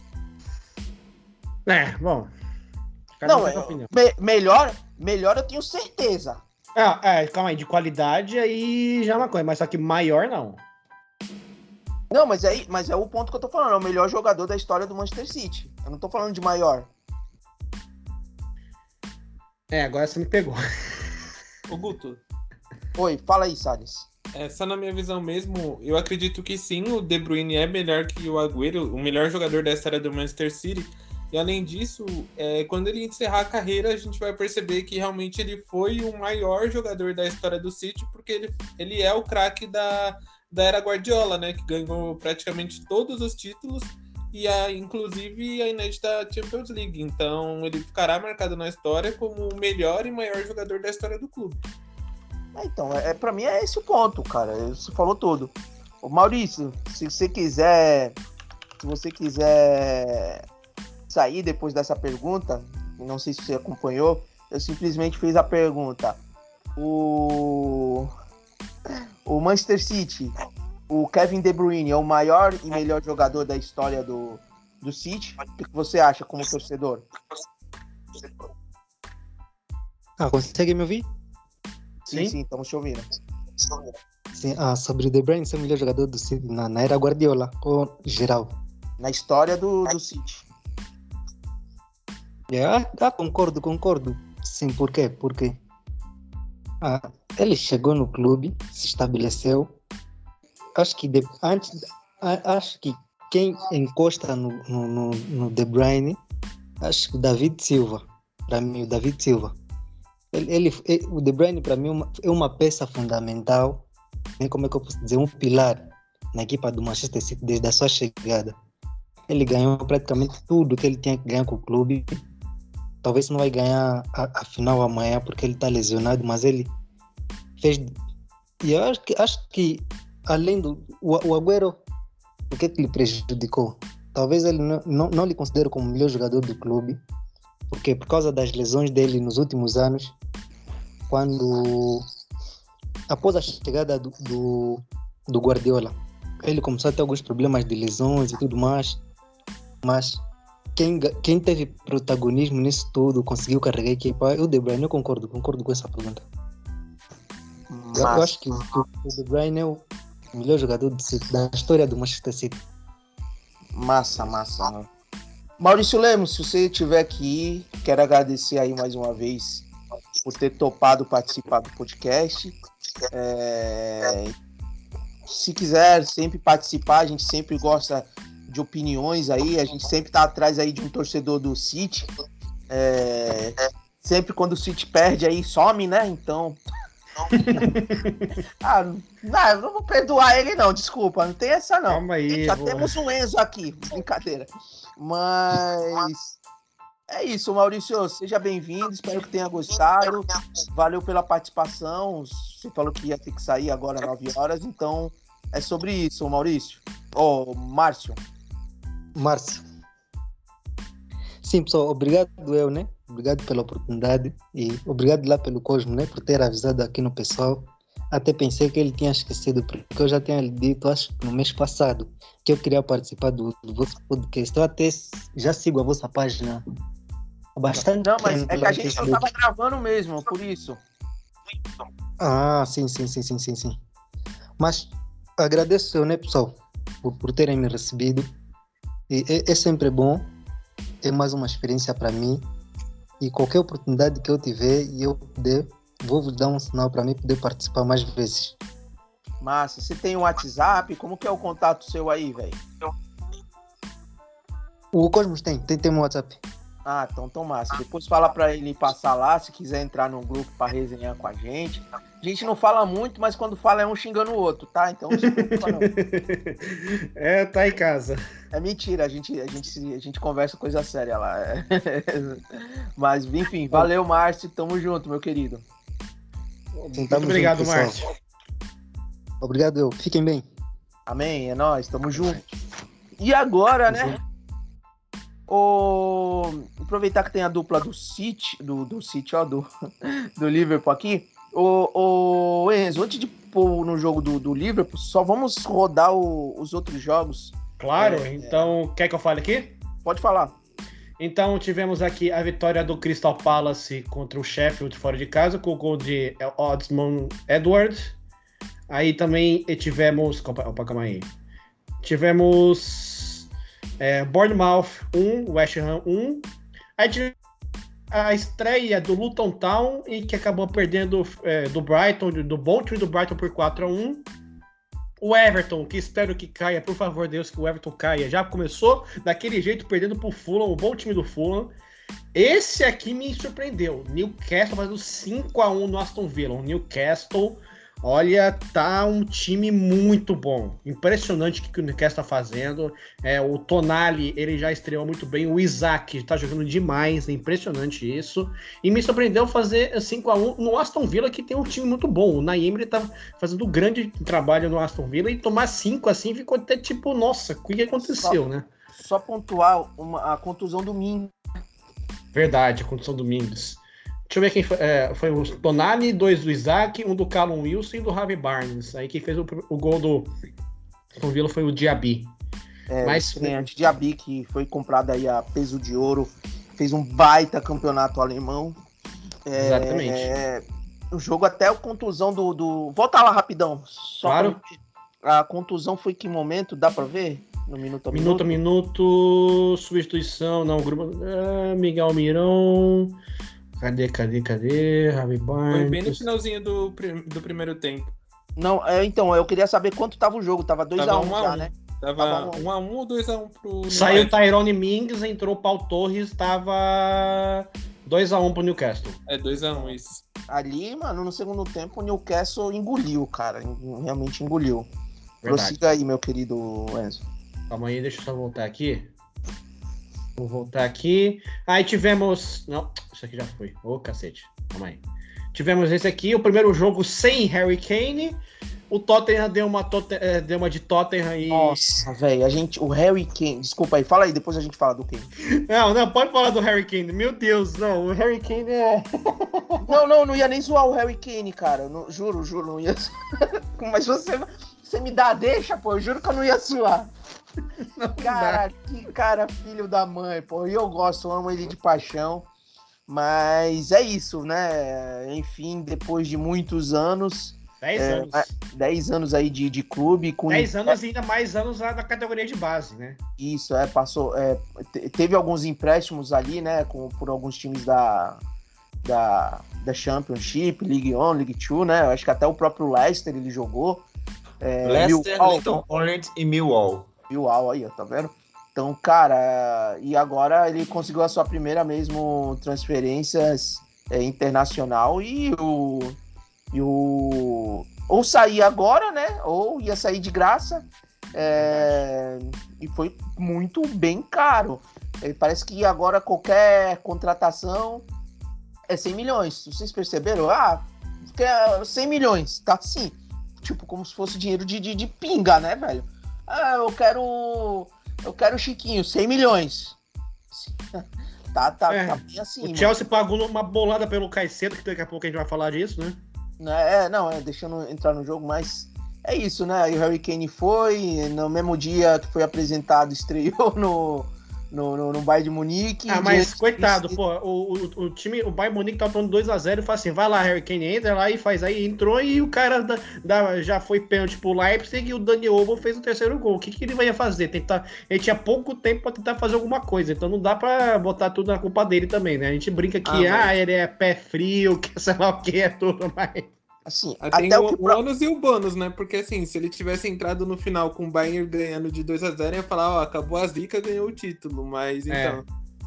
É, bom. Cada um Não, tem sua é, opinião. me- melhor, melhor eu tenho certeza. Ah, é, calma aí, de qualidade aí já é uma coisa, mas só que maior não. Não, mas é, mas é o ponto que eu tô falando. É o melhor jogador da história do Manchester City. Eu não tô falando de maior. É, agora você me pegou. Ô, Guto, Oi, fala aí, Salles. essa na minha visão mesmo, eu acredito que sim, o De Bruyne é melhor que o Agüero, o melhor jogador da história do Manchester City. E além disso, é, quando ele encerrar a carreira, a gente vai perceber que realmente ele foi o maior jogador da história do City, porque ele, ele é o craque da, da era Guardiola, né? Que ganhou praticamente todos os títulos e a, inclusive a inédita Champions League. Então ele ficará marcado na história como o melhor e maior jogador da história do clube. É, então, é, pra mim é esse o ponto, cara. Você falou tudo. Ô, Maurício, se você quiser. Se você quiser sair depois dessa pergunta, não sei se você acompanhou, eu simplesmente fiz a pergunta. O. O Manchester City, o Kevin De Bruyne é o maior e melhor jogador da história do, do City? O que você acha como torcedor? Ah, consegue me ouvir? Sim, Sim? sim, estamos te ouvindo. Sim, ah, sobre o De Bruyne ser o melhor jogador do City na, na era Guardiola, ou geral. Na história do, do City. É, ah, ah, concordo, concordo. Sim, por quê? Porque ah, ele chegou no clube, se estabeleceu. Acho que de, antes, a- acho que quem encosta no, no, no, no De Bruyne, acho que o David Silva. Para mim, o David Silva. Ele, ele, ele- o De Bruyne, para mim, é uma, é uma peça fundamental, né? Como é que eu posso dizer? Um pilar na equipa do Manchester City desde a sua chegada. Ele ganhou praticamente tudo que ele tinha que ganhar com o clube. Talvez não vai ganhar a, a final amanhã porque ele está lesionado, mas ele fez. E eu acho que, acho que além do. O, o Agüero, o que é que lhe prejudicou? Talvez ele não, não, não lhe considere como o melhor jogador do clube, porque por causa das lesões dele nos últimos anos, quando. Após a chegada do, do, do Guardiola, ele começou a ter alguns problemas de lesões e tudo mais, mas quem, ga- quem teve protagonismo nisso tudo, conseguiu carregar a equipa, é o De Bruyne. Eu concordo, concordo com essa pergunta. Eu, eu Massa. acho que o, que o De Bruyne é o melhor jogador do City- da história do Manchester City. Massa, massa. Maurício Lemos, se você tiver aqui, quero agradecer aí mais uma vez por ter topado participar do podcast. É, Se quiser sempre participar, a gente sempre gosta de opiniões aí, a gente sempre tá atrás aí de um torcedor do City. É, Sempre quando o City perde aí some, né? Então. ah, não, eu não vou perdoar ele, não, desculpa, não tem essa não. Calma aí, Já vou- temos um Enzo aqui, brincadeira. Mas é isso, Maurício, seja bem-vindo, espero que tenha gostado. Valeu pela participação. Você falou que ia ter que sair agora às nove horas, então é sobre isso, Maurício. Ô, Márcio. Márcio. Sim, pessoal, obrigado eu, né? Obrigado pela oportunidade e obrigado lá pelo Cosmo, né? Por ter avisado aqui no pessoal. Até pensei que ele tinha esquecido, porque eu já tinha lhe dito, acho que no mês passado, que eu queria participar do, do vosso podcast. Eu até já sigo a vossa página há bastante Não, mas tempo é que lá a no gente não Facebook. tava gravando mesmo, por isso. Ah, sim, sim, sim, sim, sim, sim. Mas agradeço eu, né, pessoal, por, por terem me recebido. E é, é sempre bom, é mais uma experiência para mim. E qualquer oportunidade que eu tiver e eu puder, vou vos dar um sinal para mim poder participar mais vezes. Massa, você tem um WhatsApp? Como que é o contato seu aí, velho? O Cosmos tem, tem, tem um WhatsApp. Ah, então tão massa. Depois fala pra ele passar lá, se quiser entrar num grupo pra resenhar com a gente. A gente não fala muito, mas quando fala é um xingando o outro, tá? Então não se preocupa não. É, tá em casa. É mentira, a gente, a gente, se- a gente conversa coisa séria lá. É. Mas, enfim, valeu, Márcio. Tamo junto, meu querido. Sim, Muito tamo obrigado, junto, pessoal. Márcio. Obrigado eu. Fiquem bem. Amém, é nóis, tamo junto. E agora, né? O... Aproveitar que tem a dupla do City, do, do City, ó, do, do Liverpool aqui. O, o Enzo, antes de pôr no jogo do, do Liverpool, só vamos rodar o- os outros jogos. Claro, É, então, quer que eu fale aqui? Pode falar. Então, tivemos aqui a vitória do Crystal Palace contra o Sheffield fora de casa, com o gol de Odsman Edward. Aí também tivemos... Opa, opa, calma aí. Tivemos é, Bournemouth um, West Ham um. Aí tivemos a estreia do Luton Town, e que acabou perdendo é, do Brighton, do bom time do Brighton por quatro a um. O Everton, que espero que caia, por favor, Deus, que o Everton caia. Já começou daquele jeito, perdendo pro Fulham, o bom time do Fulham. Esse aqui me surpreendeu. Newcastle fazendo cinco a um no Aston Villa. O Newcastle, olha, tá um time muito bom. Impressionante o que o Newcastle tá fazendo. É, o Tonali, ele já estreou muito bem. O Isaac tá jogando demais. É impressionante isso. E me surpreendeu fazer cinco a um no Aston Villa, que tem um time muito bom. O Naim, ele tá fazendo um grande trabalho no Aston Villa. E tomar cinco assim ficou até tipo, nossa, o que aconteceu, Só- né? Só pontuar uma, a contusão do Min. Verdade, a condição do Mendes. Deixa eu ver quem foi. É, foi o Tonali, dois do Isaac, um do Callum Wilson e do Harvey Barnes. Aí quem fez o, o gol do Aston Villa foi o Diaby. É, Mas- o estreante Diaby, que foi comprado aí a peso de ouro, fez um baita campeonato alemão. É, Exatamente. é, o jogo até a contusão do, do... Volta lá rapidão. Só Claro. pra... A contusão foi que momento? Dá pra ver? No minuto a Minuto a minuto, substituição, não, grupo. Ah, Miguel Mirão. Cadê, cadê, cadê? Javi Foi bem no Barnes. finalzinho do, prim- do primeiro tempo. Não, é, então, eu queria saber quanto tava o jogo. Tava dois a Tava um um a já, um. né? Tava Tava um. um a um ou dois a um pro. Saiu United. Tyrone Mings, entrou o Paul Torres, tava dois a um pro Newcastle. É dois a um isso. Ali, mano, no segundo tempo, o Newcastle engoliu, cara. Realmente engoliu. Verdade. Prossiga aí, meu querido Enzo. Calma aí, deixa eu só voltar aqui. Vou voltar aqui. Aí tivemos. Não, isso aqui já foi. Ô, cacete. Calma aí. Tivemos esse aqui, o primeiro jogo sem Harry Kane. O Tottenham deu uma, Totten- eh, deu uma de Tottenham e. Nossa, velho, a gente. O Harry Kane. Desculpa aí, fala aí, depois a gente fala do Kane. Não, não, pode falar do Harry Kane. Meu Deus, não. O Harry Kane é. Não, não, não ia nem zoar o Harry Kane, cara. Eu não- juro, juro, não ia zoar. Mas você, você me dá a deixa, pô. Eu juro que eu não ia zoar. Cara, que cara filho da mãe, pô. E eu gosto, eu amo ele de paixão. Mas é isso, né? Enfim, depois de muitos anos, dez É, anos. dez anos aí de, de clube. Com dez anos e ainda mais anos lá na categoria de base, né? Isso, é, passou. É, te- teve alguns empréstimos ali, né? Com, por alguns times da, da, da Championship, League um, League dois, né? Eu acho que até o próprio Leicester ele jogou. É, Leicester, Millwall, Leighton Orient e Millwall. Millwall aí, ó, tá vendo? Então, cara, e agora ele conseguiu a sua primeira mesmo transferências é, internacional e o, e o. Ou sair agora, né? Ou ia sair de graça. É, e foi muito bem caro. É, parece que agora qualquer contratação é cem milhões. Vocês perceberam? Ah, quer cem milhões, tá assim. Tipo, como se fosse dinheiro de, de, de pinga, né, velho? Ah, eu quero. Eu quero o Chiquinho, cem milhões. Tá, tá, É, tá bem assim. O mano. Chelsea pagou uma bolada pelo Caicedo, que daqui a pouco a gente vai falar disso, né? Né, É, não, é deixando entrar no jogo, mas é isso, né? Aí o Harry Kane foi, no mesmo dia que foi apresentado, estreou no, no, no, no Bayern de Munique. Ah, mas diante coitado, disso- pô, o, o, o time, o Bayern Munique tava falando dois a zero e fala assim, vai lá, Harry Kane, entra lá e faz aí, entrou e o cara da, da- já foi pênalti pro Leipzig e o Dani Olmo fez o terceiro gol. O que, que ele vai fazer? Tentar, ele tinha pouco tempo pra tentar fazer alguma coisa, então não dá pra botar tudo na culpa dele também, né? A gente brinca que, Ah, ah, mas- ele é pé frio, que sei lá o que é tudo, mas... Assim, Ah, tem até o, o que. o pro- ônus e o bônus, né? Porque assim, se ele tivesse entrado no final com o Bayern ganhando de dois a zero, ia falar, ó, acabou a zica, ganhou o título. Mas É. então.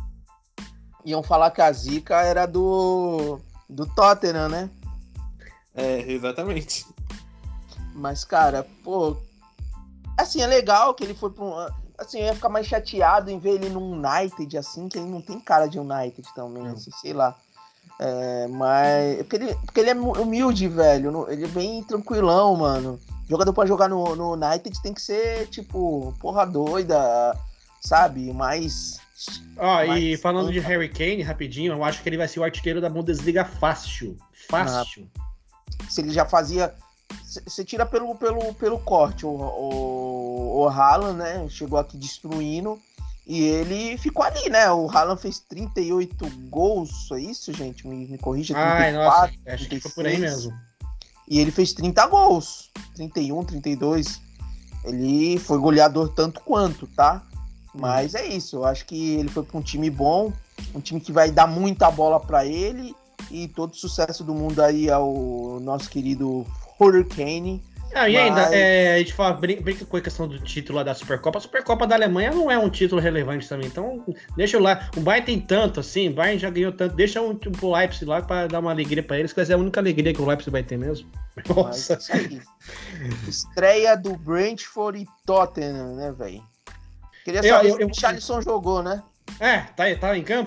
Iam falar que a zica era do. do Tottenham, né? É, exatamente. Mas, cara, pô. Assim, é legal que ele foi pra um. Assim, eu ia ficar mais chateado em ver ele num United, assim, que ele não tem cara de United também, assim, sei lá. É, mas. Porque ele, porque ele é mu- humilde, velho. no- Ele é bem tranquilão, mano. Jogador pra jogar no, no United tem que ser, tipo, porra doida, sabe? Mais. Ó, e mais- falando de Harry Kane, rapidinho, eu acho que ele vai ser o artilheiro da Bundesliga fácil. Fácil. Se ele já fazia. Você tira pelo, pelo, pelo corte. O, o, o Haaland, né? Chegou aqui destruindo. E ele ficou ali, né? O Haaland fez trinta e oito gols. É isso, gente? Me, me corrija. Ai, nossa, acho que foi por aí trinta e seis. mesmo. E ele fez trinta gols. trinta e um, trinta e dois. Ele foi goleador tanto quanto, tá? Mas é isso. Eu acho que ele foi para um time bom. Um time que vai dar muita bola para ele. E todo o sucesso do mundo aí ao nosso querido Hurricane. Ah, e Mas- ainda, é, a gente fala, brinca, brinca com a questão do título lá da Supercopa. A Supercopa da Alemanha não é um título relevante também. Então, deixa eu lá. O Bayern tem tanto, assim. O Bayern já ganhou tanto. Deixa um pro Leipzig lá pra dar uma alegria pra eles, que vai ser a única alegria que o Leipzig vai ter mesmo. Mas Nossa. é isso aí. Estreia do Brentford e Tottenham, né, velho? Queria Eu- saber eu- se eu- o Richarlison jogou, né? É, tá, aí- tá em campo.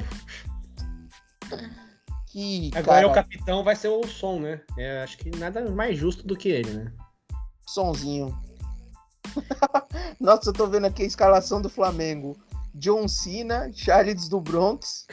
Que, Agora cara, o capitão vai ser o Son, né? É, acho que nada mais justo do que ele, né? sonzinho. Nossa, eu tô vendo aqui a escalação do Flamengo. John Cena, Charles do Bronx.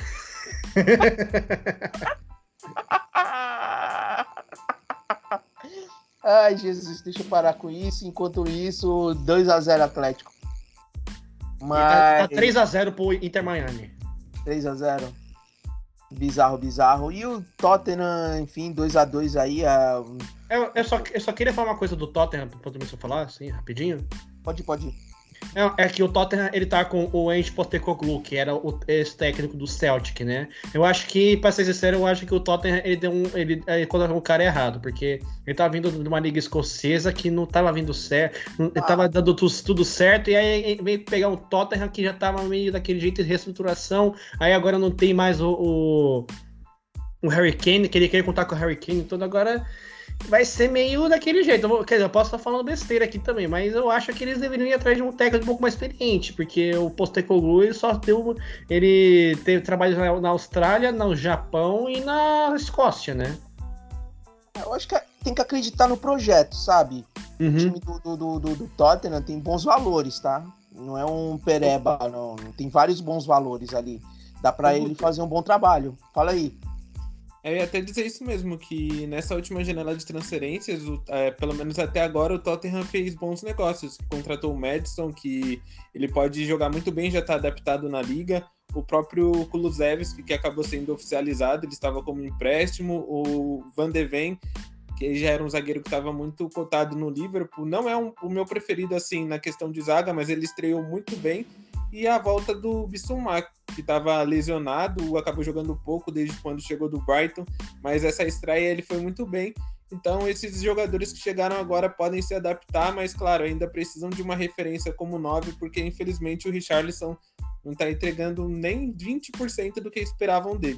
Ai, Jesus, deixa eu parar com isso. Enquanto isso, dois a zero Atlético. E Tá, Mas tá três a zero pro Inter Miami. três a zero. Bizarro, bizarro. E o Tottenham, enfim, dois a dois aí. A... Eu, eu, só, eu só queria falar uma coisa do Tottenham, podemos falar, assim, rapidinho? Pode ir, pode ir. É, é que o Tottenham, ele tá com o Ange Postecoglou, que era o ex-técnico do Celtic, né? Eu acho que, pra ser sincero, eu acho que o Tottenham, ele deu um... Ele, ele colocou o cara errado, porque ele tava vindo de uma liga escocesa que não tava vindo certo, ele ah. tava dando tudo, tudo certo, e aí veio pegar o Tottenham, que já tava meio daquele jeito de reestruturação, aí agora não tem mais o... o, o Harry Kane, que ele queria contar com o Harry Kane, então agora... Vai ser meio daquele jeito. Eu, vou, quer dizer, eu posso estar falando besteira aqui também, mas eu acho que eles deveriam ir atrás de um técnico um pouco mais experiente, porque o Postecoglou ele só deu. Ele teve trabalho na, na Austrália, no Japão e na Escócia, né? Eu acho que tem que acreditar no projeto, sabe? Uhum. O time do, do, do, do, do Tottenham tem bons valores, tá? Não é um pereba, não. Tem vários bons valores ali. Dá pra ele fazer um bom trabalho. Fala aí. Eu ia até dizer isso mesmo, que nessa última janela de transferências, o, é, pelo menos até agora, o Tottenham fez bons negócios. Contratou o Maddison, que ele pode jogar muito bem, já está adaptado na liga. O próprio Kulusevski, que acabou sendo oficializado, ele estava como empréstimo. O Van de Ven, que já era um zagueiro que estava muito cotado no Liverpool. Não é um, o meu preferido assim na questão de zaga, mas ele estreou muito bem. E a volta do Bissouma, que estava lesionado, acabou jogando pouco desde quando chegou do Brighton, mas essa estreia ele foi muito bem. Então esses jogadores que chegaram agora podem se adaptar, mas claro, ainda precisam de uma referência como nove, porque infelizmente o Richarlison não está entregando nem vinte por cento do que esperavam dele.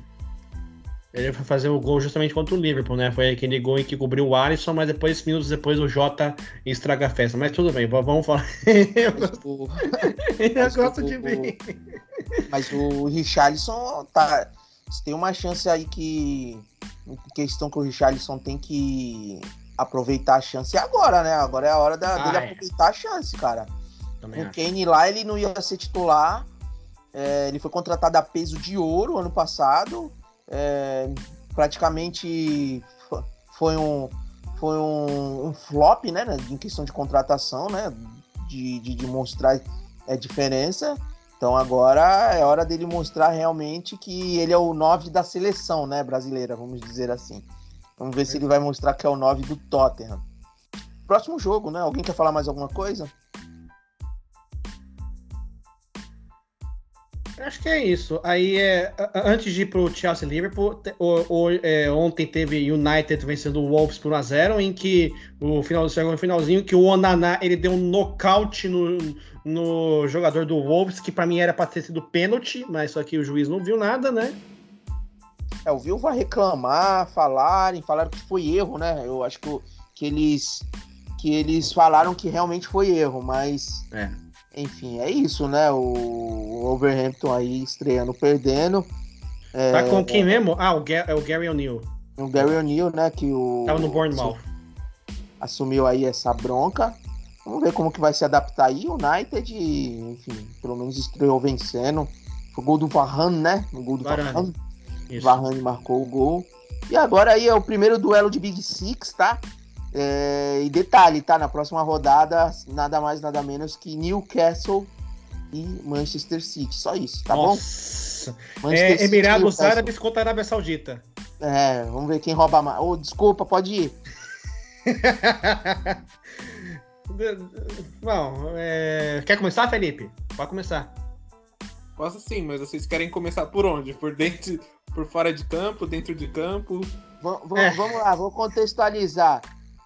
Ele foi fazer o gol justamente contra o Liverpool, né? Foi aquele gol em que cobriu o Alisson, mas depois, minutos depois, o Jota estraga a festa. Mas tudo bem, vamos falar. Eu gosto, eu gosto de ver. Mas o Richarlison tá... tem uma chance aí que... questão que o Richarlison tem que aproveitar a chance agora, né? Agora é a hora da, ah, dele é. aproveitar a chance, cara. Também o acho. Kane lá, ele não ia ser titular. É, ele foi contratado a peso de ouro ano passado. É, praticamente foi um foi um, um flop, né, em questão de contratação, né, de, de, de mostrar a diferença. Então agora é hora dele mostrar realmente que ele é o nove da seleção, né, brasileira, vamos dizer assim. Vamos ver se ele vai mostrar que é o nove do Tottenham. Próximo jogo, né? Alguém quer falar mais alguma coisa? Acho que é isso. Aí, é, antes de ir pro Chelsea Liverpool, o, o, é, ontem teve United vencendo o Wolves por um a zero, em que o final do finalzinho, que o Onaná ele deu um nocaute no, no jogador do Wolves, que pra mim era pra ter sido pênalti, mas só que o juiz não viu nada, né? É, o Viu vai reclamar, falarem, falaram que foi erro, né? Eu acho que, que, eles, que eles falaram que realmente foi erro, mas... É. Enfim, é isso, né? O Wolverhampton aí estreando, perdendo. É, tá com quem mesmo? Ah, o, Ga- é o Gary O'Neill. O Gary O'Neill, né? Que o... Tava no Bournemouth. Assumiu aí essa bronca. Vamos ver como que vai se adaptar aí. O United, enfim, pelo menos estreou vencendo. Foi o gol do Varane, né? O gol do Varane. Varane. Varane marcou o gol. E agora aí é o primeiro duelo de Big Six, tá? É, e detalhe, tá? Na próxima rodada, nada mais, nada menos que Newcastle e Manchester City. Só isso, tá Nossa. bom? É, Emirados Árabes contra a Arábia Saudita. É, vamos ver quem rouba mais. Oh, desculpa, pode ir. Bom, é... quer começar, Felipe? Pode começar. Posso sim, mas vocês querem começar por onde? Por dentro, por fora de campo, dentro de campo? V- v- é. Vamos lá, vou contextualizar.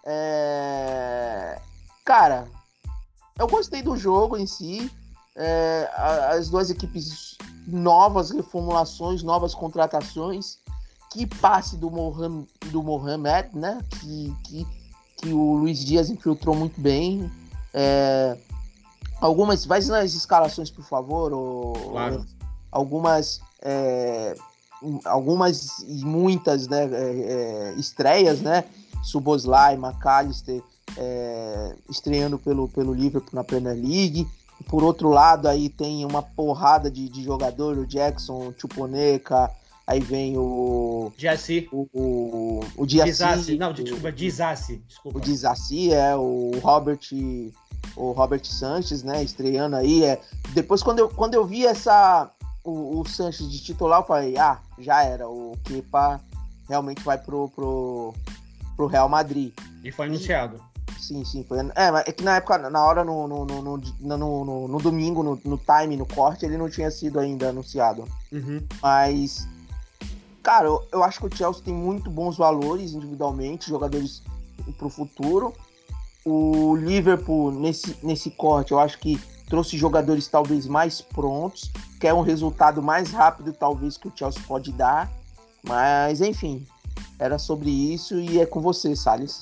É... Cara, eu gostei do jogo em si. É, as duas equipes novas reformulações, novas contratações. Que passe do, Mohamed, do Mohamed, né? Que, que, que o Luiz Dias infiltrou muito bem. É, algumas, vai nas escalações, por favor. Ou, claro. Algumas, é, algumas e muitas, né, é, é, estreias, né? Szoboszlai, McAllister é, estreando pelo, pelo Liverpool na Premier League. Por outro lado, aí tem uma porrada de, de jogador, o Jackson, o Chuponeca, aí vem o... Diassi. O, o, o Diassi. Dizassi. Não, desculpa, Dizassi. Desculpa. O Dizassi, é, o Robert, o Robert Sanchez, né, estreando aí. É. Depois, quando eu, quando eu vi essa... o, o Sanches de titular, eu falei, ah, já era, o Kepa realmente vai pro, pro, pro Real Madrid. E foi anunciado. Sim, sim, foi. É, mas é que na época, na hora, no, no, no, no, no, no, no domingo, no, no time, no corte, ele não tinha sido ainda anunciado. Uhum. Mas, cara, eu, eu acho que o Chelsea tem muito bons valores individualmente, jogadores pro futuro. O Liverpool, nesse, nesse corte, eu acho que trouxe jogadores talvez mais prontos, que é um resultado mais rápido, talvez, que o Chelsea pode dar. Mas, enfim, era sobre isso e é com você, Salles.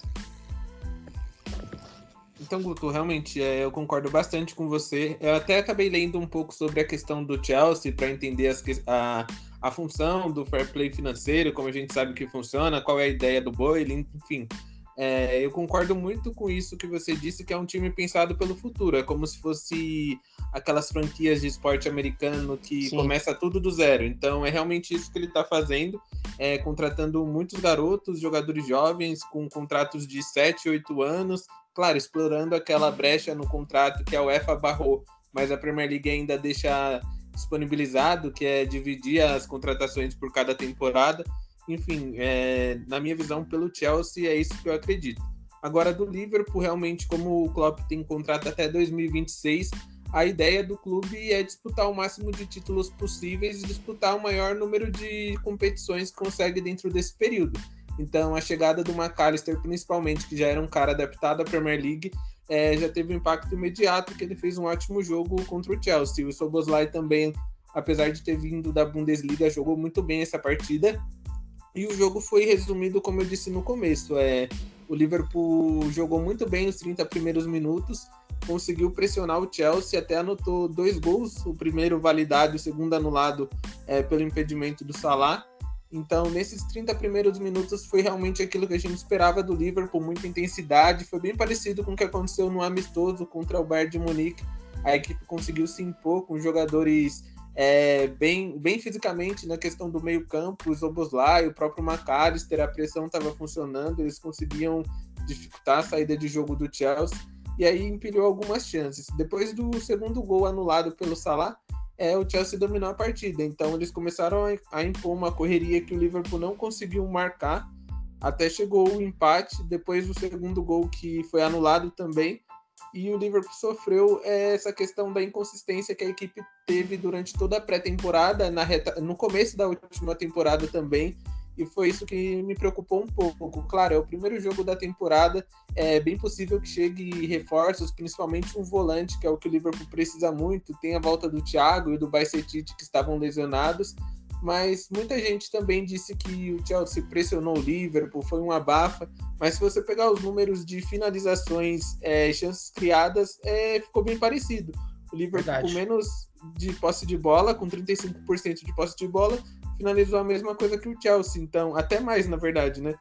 Então, Guto, realmente, é, eu concordo bastante com você. Eu até acabei lendo um pouco sobre a questão do Chelsea para entender as, a, a função do fair play financeiro, como a gente sabe que funciona, qual é a ideia do Boyle, enfim. É, eu concordo muito com isso que você disse, que é um time pensado pelo futuro. É como se fosse aquelas franquias de esporte americano que Sim. começa tudo do zero. Então, é realmente isso que ele está fazendo, é, contratando muitos garotos, jogadores jovens, com contratos de sete, oito anos, claro, explorando aquela brecha no contrato que a UEFA barrou, mas a Premier League ainda deixa disponibilizado, que é dividir as contratações por cada temporada. Enfim, é, na minha visão, pelo Chelsea, é isso que eu acredito. Agora, do Liverpool, realmente, como o Klopp tem contrato até dois mil e vinte e seis, a ideia do clube é disputar o máximo de títulos possíveis e disputar o maior número de competições que consegue dentro desse período. Então, a chegada do McAllister, principalmente, que já era um cara adaptado à Premier League, é, já teve um impacto imediato, que ele fez um ótimo jogo contra o Chelsea. O Szoboszlai também, apesar de ter vindo da Bundesliga, jogou muito bem essa partida. E o jogo foi resumido, como eu disse no começo. É, o Liverpool jogou muito bem os trinta primeiros minutos, conseguiu pressionar o Chelsea, até anotou dois gols, o primeiro validado e o segundo anulado é, pelo impedimento do Salah. Então, nesses trinta primeiros minutos foi realmente aquilo que a gente esperava do Liverpool, muita intensidade, foi bem parecido com o que aconteceu no amistoso contra o Bayern de Munique. A equipe conseguiu se impor com jogadores é, bem, bem fisicamente na questão do meio campo, o Szoboszlai, o próprio McAllister, a pressão estava funcionando, eles conseguiam dificultar a saída de jogo do Chelsea, e aí empilhou algumas chances. Depois do segundo gol anulado pelo Salah, É, o Chelsea dominou a partida, então eles começaram a, a impor uma correria que o Liverpool não conseguiu marcar, até chegou o empate, depois do segundo gol que foi anulado também, e o Liverpool sofreu é, essa questão da inconsistência que a equipe teve durante toda a pré-temporada, na reta, no começo da última temporada também, e foi isso que me preocupou um pouco. Claro, é o primeiro jogo da temporada, é bem possível que chegue reforços, principalmente um volante, que é o que o Liverpool precisa muito. Tem a volta do Thiago e do Bajcetic, que estavam lesionados, mas muita gente também disse que o Chelsea pressionou o Liverpool, foi uma abafa, mas se você pegar os números de finalizações, é, chances criadas, é, ficou bem parecido. O Liverpool Verdade. com menos de posse de bola, com trinta e cinco por cento de posse de bola, finalizou a mesma coisa que o Chelsea, então, até mais, na verdade, né?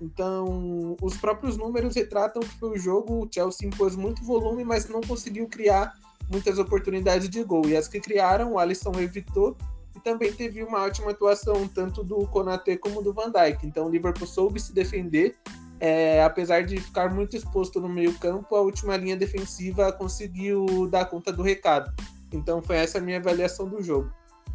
Então, os próprios números retratam que foi o jogo, o Chelsea impôs muito volume, mas não conseguiu criar muitas oportunidades de gol, e as que criaram, o Alisson evitou, e também teve uma ótima atuação, tanto do Konaté como do Van Dijk, então o Liverpool soube se defender, é, apesar de ficar muito exposto no meio campo, a última linha defensiva conseguiu dar conta do recado, então foi essa a minha avaliação do jogo.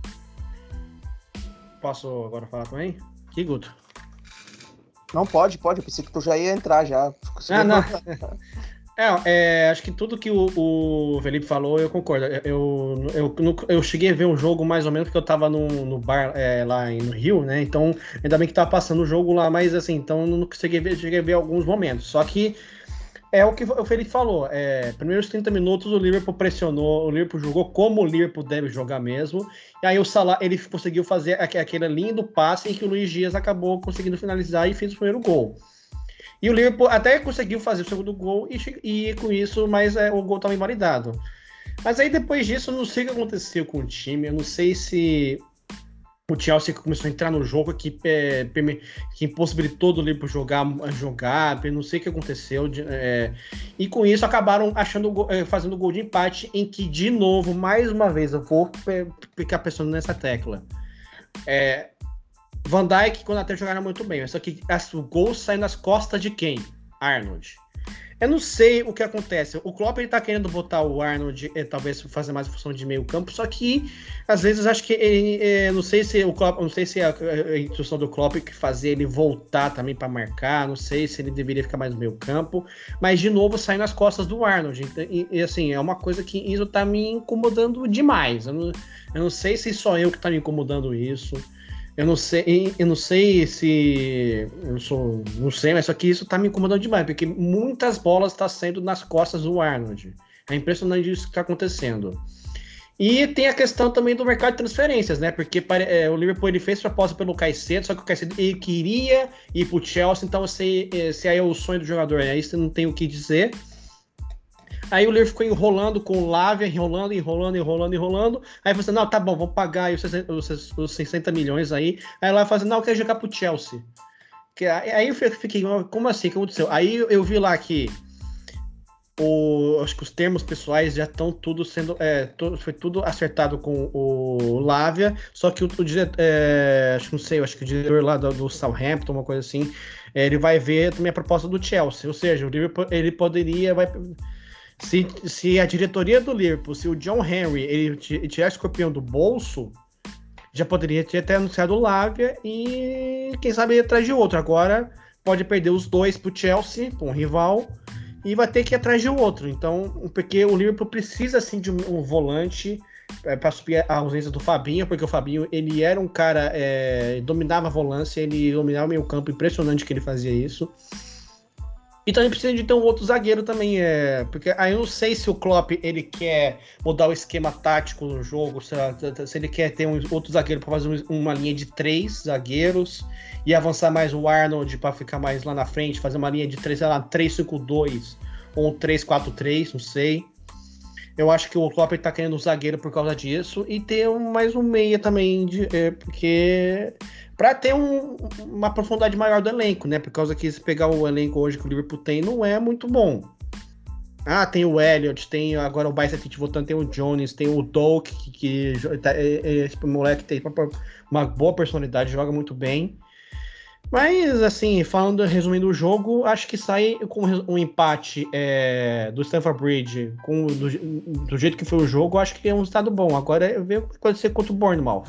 Posso agora falar também? Que Guto? Não, pode, pode. Eu pensei que tu já ia entrar já. Ah, não. É, é, acho que tudo que o, o Felipe falou, eu concordo. Eu, eu, eu, eu cheguei a ver o jogo mais ou menos porque eu tava no, no bar é, lá no Rio, né? Então, ainda bem que tava passando o jogo lá, mas assim, então não consegui ver, cheguei a ver alguns momentos. Só que é o que o Felipe falou. É, primeiros trinta minutos o Liverpool pressionou, o Liverpool jogou como o Liverpool deve jogar mesmo. E aí o Salah, ele conseguiu fazer aquele lindo passe em que o Luiz Dias acabou conseguindo finalizar e fez o primeiro gol. E o Liverpool até conseguiu fazer o segundo gol e, e com isso, mas é, o gol estava invalidado. Mas aí depois disso, eu não sei o que aconteceu com o time, eu não sei se o Chelsea começou a entrar no jogo que, é, que impossibilitou do Liverpool jogar, jogar, eu não sei o que aconteceu. É, e com isso acabaram achando, fazendo gol de empate, em que, de novo, mais uma vez, eu vou ficar pensando nessa tecla. É, Van Dijk, quando até jogaram muito bem, só que o gol sai nas costas de quem? Arnold. Eu não sei o que acontece. O Klopp ele tá querendo botar o Arnold, é, talvez fazer mais função de meio campo, só que às vezes acho que ele, é, não sei se o Klopp, não sei se a, a instrução do Klopp que fazer ele voltar também para marcar, não sei se ele deveria ficar mais no meio campo, mas de novo sai nas costas do Arnold. E, e assim, é uma coisa que isso tá me incomodando demais. Eu não, eu não sei se só eu que tá me incomodando isso. Eu não sei, eu não sei se. Eu sou, não sei, mas só que isso tá me incomodando demais, porque muitas bolas estão tá saindo nas costas do Arnold. É impressionante isso que está acontecendo. E tem a questão também do mercado de transferências, né? Porque é, o Liverpool ele fez proposta pelo Caicedo, só que o Caicedo ele queria ir pro Chelsea, então se, se aí é o sonho do jogador, aí você não tem o que dizer. Aí o Liverpool ficou enrolando com o Lavia, enrolando, enrolando, enrolando, enrolando. Aí você, não, tá bom, vamos pagar aí os, os, os sessenta milhões aí. Aí lá fazendo, não, eu quero jogar pro Chelsea. Que, aí eu fiquei, como assim? O que aconteceu? Aí eu vi lá que o, acho que os termos pessoais já estão tudo sendo. É, tudo, foi tudo acertado com o Lavia, só que o, o diretor, é, acho que não sei, acho que o diretor lá do, do Southampton, uma coisa assim, é, ele vai ver também a proposta do Chelsea. Ou seja, o Liverpool ele poderia. Vai, Se, se a diretoria do Liverpool, se o John Henry ele tirasse o escorpião do bolso, já poderia ter até anunciado o Lavia e quem sabe ir atrás de outro. Agora pode perder os dois pro Chelsea, para um rival, e vai ter que ir atrás de outro. Então, porque o Liverpool precisa assim de um, um volante é, para suprir a ausência do Fabinho, porque o Fabinho ele era um cara, é, dominava a volância, ele dominava o meio campo, impressionante que ele fazia isso. E também precisa de ter um outro zagueiro também, é, porque aí eu não sei se o Klopp ele quer mudar o esquema tático no jogo, se, se ele quer ter um outro zagueiro para fazer uma linha de três zagueiros e avançar mais o Arnold para ficar mais lá na frente, fazer uma linha de três, sei lá, três cinco dois ou três quatro três, não sei. Eu acho que o Klopp está querendo um zagueiro por causa disso e ter um, mais um meia também, de, é, porque para ter um, uma profundidade maior do elenco, né? Por causa que se pegar o elenco hoje que o Liverpool tem, não é muito bom. Ah, tem o Elliott, tem agora o Bicep voltando, tem o Jones, tem o Doak, que, que, que esse moleque tem uma boa personalidade, joga muito bem. Mas, assim, falando, resumindo o jogo, acho que sai com um empate é, do Stamford Bridge, com, do, do jeito que foi o jogo, acho que é um resultado bom. Agora eu vejo o que pode ser contra o Bournemouth.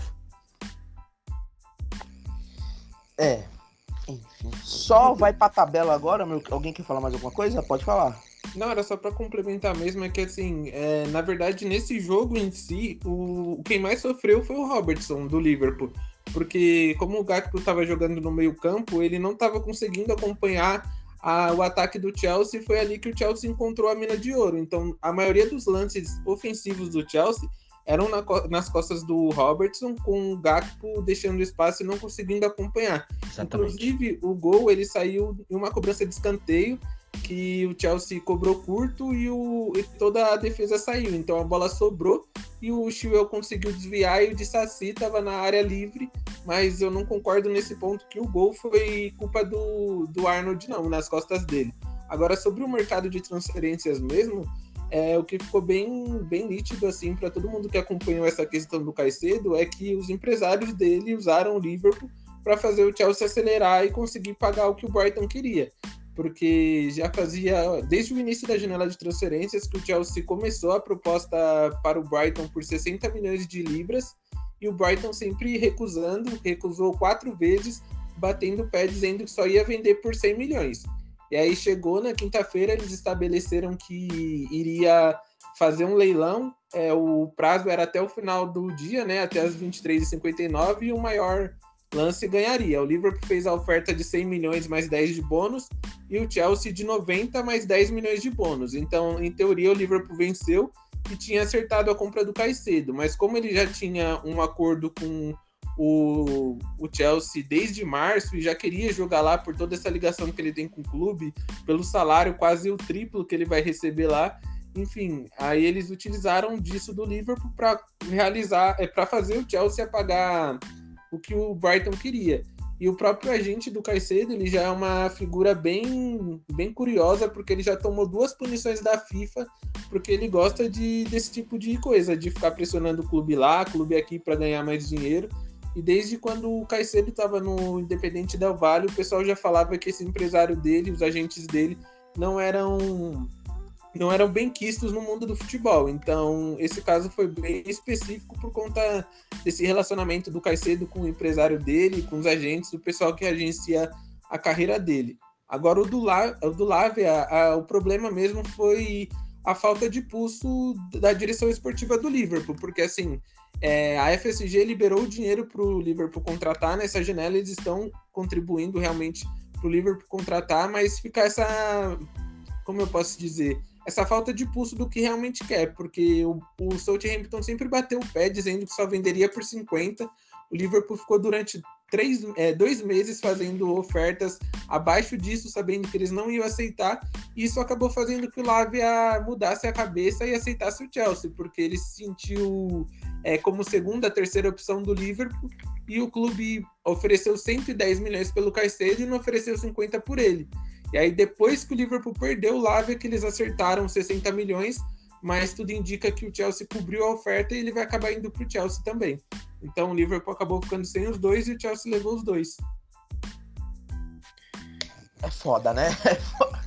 É, enfim. Só vai pra tabela agora, meu. Alguém quer falar mais alguma coisa? Pode falar. Não, era só pra complementar mesmo, é que assim, é, na verdade, nesse jogo em si, o, quem mais sofreu foi o Robertson, do Liverpool. Porque como o Gakpo estava jogando no meio campo, ele não estava conseguindo acompanhar a, o ataque do Chelsea, foi ali que o Chelsea encontrou a mina de ouro. Então, a maioria dos lances ofensivos do Chelsea eram na, nas costas do Robertson, com o Gakpo deixando espaço e não conseguindo acompanhar. Exatamente. Inclusive, o gol ele saiu em uma cobrança de escanteio, que o Chelsea cobrou curto e, o, e toda a defesa saiu. Então a bola sobrou e o Chilwell conseguiu desviar e o Disasi estava na área livre, mas eu não concordo nesse ponto que o gol foi culpa do, do Arnold, não, nas costas dele. Agora, sobre o mercado de transferências mesmo, é, o que ficou bem, bem nítido assim, para todo mundo que acompanhou essa questão do Caicedo é que os empresários dele usaram o Liverpool para fazer o Chelsea acelerar e conseguir pagar o que o Brighton queria. Porque já fazia, desde o início da janela de transferências, que o Chelsea começou a proposta para o Brighton por sessenta milhões de libras, e o Brighton sempre recusando, recusou quatro vezes, batendo o pé, dizendo que só ia vender por cem milhões. E aí chegou na quinta-feira, eles estabeleceram que iria fazer um leilão, é, o prazo era até o final do dia, né, até as vinte e três e cinquenta e nove, e o maior lance ganharia. O Liverpool fez a oferta de cem milhões mais dez de bônus e o Chelsea de noventa mais dez milhões de bônus. Então, em teoria, o Liverpool venceu e tinha acertado a compra do Caicedo. Mas como ele já tinha um acordo com o, o Chelsea desde março e já queria jogar lá por toda essa ligação que ele tem com o clube, pelo salário quase o triplo que ele vai receber lá, enfim, aí eles utilizaram disso do Liverpool para realizar, é, para fazer o Chelsea pagar o que o Brighton queria. E o próprio agente do Caicedo, ele já é uma figura bem, bem curiosa, porque ele já tomou duas punições da FIFA, porque ele gosta de, desse tipo de coisa, de ficar pressionando o clube lá, clube aqui para ganhar mais dinheiro. E desde quando o Caicedo estava no Independente Del Valle, o pessoal já falava que esse empresário dele, os agentes dele, não eram não eram bem quistos no mundo do futebol. Então, esse caso foi bem específico por conta desse relacionamento do Caicedo com o empresário dele, com os agentes, o pessoal que agencia a carreira dele. Agora, o do, La, o do Lavia, a, o problema mesmo foi a falta de pulso da direção esportiva do Liverpool, porque, assim, é, a F S G liberou o dinheiro para o Liverpool contratar, nessa janela eles estão contribuindo realmente para o Liverpool contratar, mas fica essa, como eu posso dizer, essa falta de pulso do que realmente quer, porque o, o Southampton sempre bateu o pé dizendo que só venderia por cinquenta, o Liverpool ficou durante três, é, dois meses fazendo ofertas abaixo disso, sabendo que eles não iam aceitar, e isso acabou fazendo que o Lavia mudasse a cabeça e aceitasse o Chelsea, porque ele se sentiu é, como segunda, terceira opção do Liverpool, e o clube ofereceu cento e dez milhões pelo Caicedo e não ofereceu cinquenta por ele. E aí, depois que o Liverpool perdeu o Lavia, que eles acertaram sessenta milhões, mas tudo indica que o Chelsea cobriu a oferta e ele vai acabar indo para o Chelsea também. Então, o Liverpool acabou ficando sem os dois e o Chelsea levou os dois. É foda, né? É foda,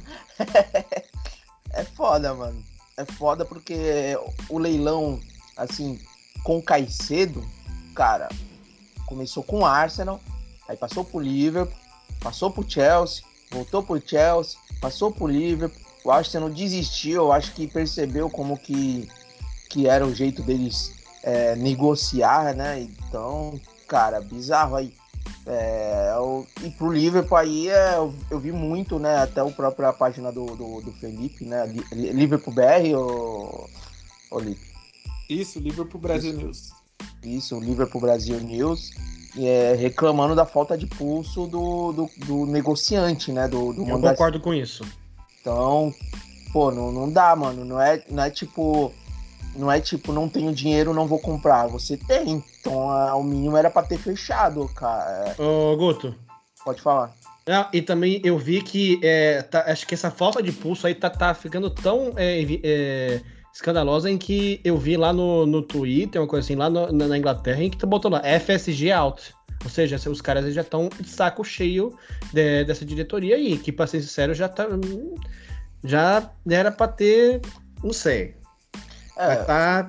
é foda, mano. É foda porque o leilão, assim, com o Caicedo, cara, começou com o Arsenal, aí passou pro Liverpool, passou pro Chelsea, voltou pro Chelsea, passou pro Liverpool. O Arsenal desistiu, eu acho que percebeu como que, que era o jeito deles é, negociar, né? Então, cara, bizarro aí. É, eu, e pro Liverpool aí é, eu, eu vi muito, né? Até a própria página do, do, do Felipe, né? Liverpool B R ou, ou Lipe? Isso, Liverpool Brasil Isso. News. Isso, Liverpool Brasil News. É, reclamando da falta de pulso do, do, do negociante, né? Do, do Eu manda- concordo com isso. Então, pô, não, não dá, mano. Não é, não é tipo. Não é tipo, não tenho dinheiro, não vou comprar. Você tem. Então, a, o mínimo era pra ter fechado, cara. Ô, Guto. Pode falar. Ah, e também eu vi que é, tá- acho que essa falta de pulso aí tá, tá ficando tão é, evi- é, escandalosa em que eu vi lá no, no Twitter, uma coisa assim, lá no- na, na Inglaterra, em que tu botou lá F S G out. Ou seja, os caras já estão de saco cheio de- dessa diretoria aí, que, pra ser sincero, já tá. hum, Já era pra ter. Não sei. É, Mas tá.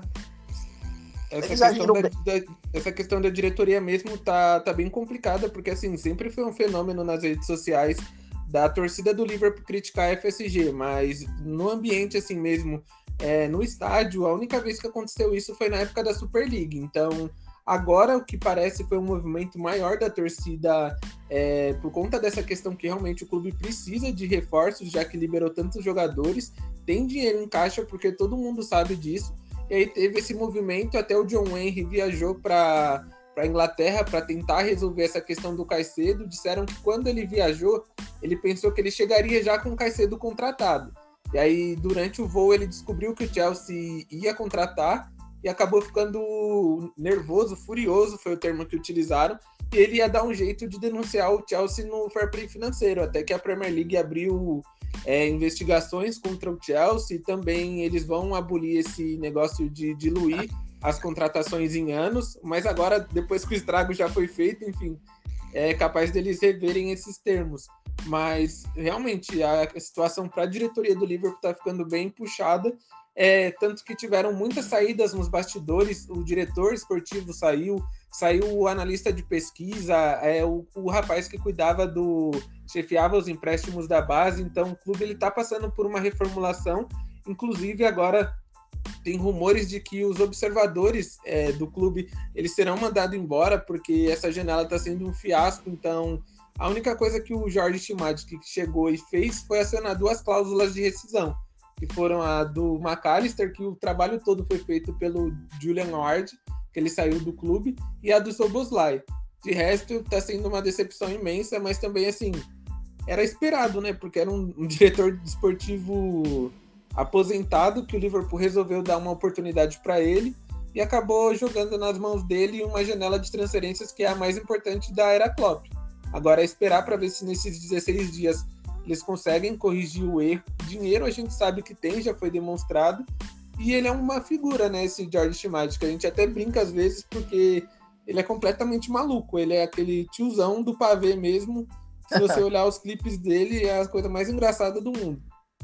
Essa Eles questão agiram da, bem. da- essa questão da diretoria mesmo tá, tá bem complicada, porque assim, sempre foi um fenômeno nas redes sociais da torcida do Liverpool criticar a F S G, mas no ambiente assim mesmo, é, no estádio, a única vez que aconteceu isso foi na época da Super League. Então, agora o que parece foi um movimento maior da torcida é, por conta dessa questão que realmente o clube precisa de reforços, já que liberou tantos jogadores, tem dinheiro em caixa, porque todo mundo sabe disso. E aí teve esse movimento, até o John Henry viajou para a Inglaterra para tentar resolver essa questão do Caicedo. Disseram que quando ele viajou, ele pensou que ele chegaria já com o Caicedo contratado. E aí, durante o voo, ele descobriu que o Chelsea ia contratar e acabou ficando nervoso, furioso, foi o termo que utilizaram, e ele ia dar um jeito de denunciar o Chelsea no fair play financeiro, até que a Premier League abriu é, investigações contra o Chelsea, e também eles vão abolir esse negócio de diluir as contratações em anos, mas agora, depois que o estrago já foi feito, enfim, é capaz deles reverem esses termos. Mas, realmente, a situação para a diretoria do Liverpool está ficando bem puxada, é, tanto que tiveram muitas saídas nos bastidores, o diretor esportivo saiu, saiu o analista de pesquisa, é, o, o rapaz que cuidava do... chefiava os empréstimos da base, então o clube está passando por uma reformulação, inclusive agora tem rumores de que os observadores é, do clube, eles serão mandados embora, porque essa janela está sendo um fiasco, então a única coisa que o Jorge Chimatic chegou e fez foi acionar duas cláusulas de rescisão, que foram a do McAllister, que o trabalho todo foi feito pelo Julian Ward, que ele saiu do clube, e a do Szoboszlai. De resto, está sendo uma decepção imensa, mas também, assim, era esperado, né? Porque era um, um diretor esportivo aposentado, que o Liverpool resolveu dar uma oportunidade para ele, e acabou jogando nas mãos dele uma janela de transferências que é a mais importante da era Klopp. Agora é esperar para ver se nesses dezesseis dias eles conseguem corrigir o erro. Dinheiro a gente sabe que tem, já foi demonstrado, e ele é uma figura, né, esse George Chimatic, que a gente até brinca às vezes, porque ele é completamente maluco, ele é aquele tiozão do pavê mesmo. Se você olhar os clipes dele, é a coisa mais engraçada do mundo.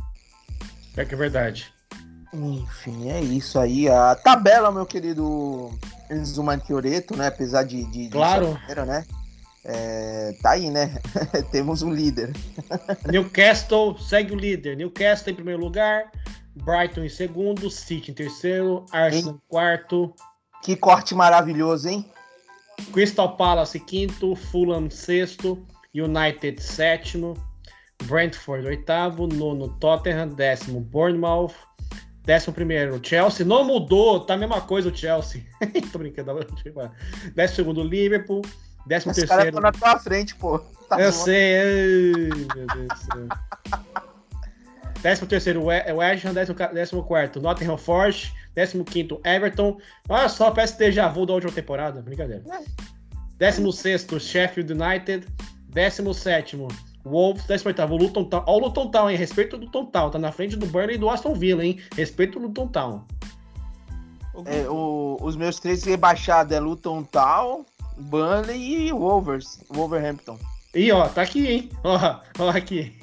É que é verdade. Enfim, é isso aí. A tabela, meu querido Enzo Manchioretto, né? Apesar de, de, de Claro. primeira, né? É, tá aí, né? Temos um líder. Newcastle segue o líder. Newcastle em primeiro lugar, Brighton em segundo, City em terceiro, Arsenal em quarto, Que corte maravilhoso, hein? Crystal Palace em quinto, Fulham em sexto, United sétimo, Brentford oitavo, nono Tottenham, décimo Bournemouth, décimo primeiro Chelsea. Não mudou, tá a mesma coisa o Chelsea. Tô brincando. Décimo segundo Liverpool, décimo Esse cara terceiro. tá na tua frente, pô. Tá Eu bom. sei. Ai, meu Deus do céu. Décimo terceiro West Ham, décimo, décimo quarto Nottingham Forest, décimo quinto Everton. Olha só, parece déjà vu da última temporada. Brincadeira. Décimo sexto Sheffield United, décimo sétimo Wolves, décimo oitavo Luton Town. Olha o Luton Town, hein? Respeito o Luton Town. Tá na frente do Burnley e do Aston Villa, hein? Respeito o Luton Town. É, o- os meus três rebaixados é Luton Town, Burnley e Wolvers, Wolverhampton. Ih, ó, tá aqui, hein? Ó, ó aqui.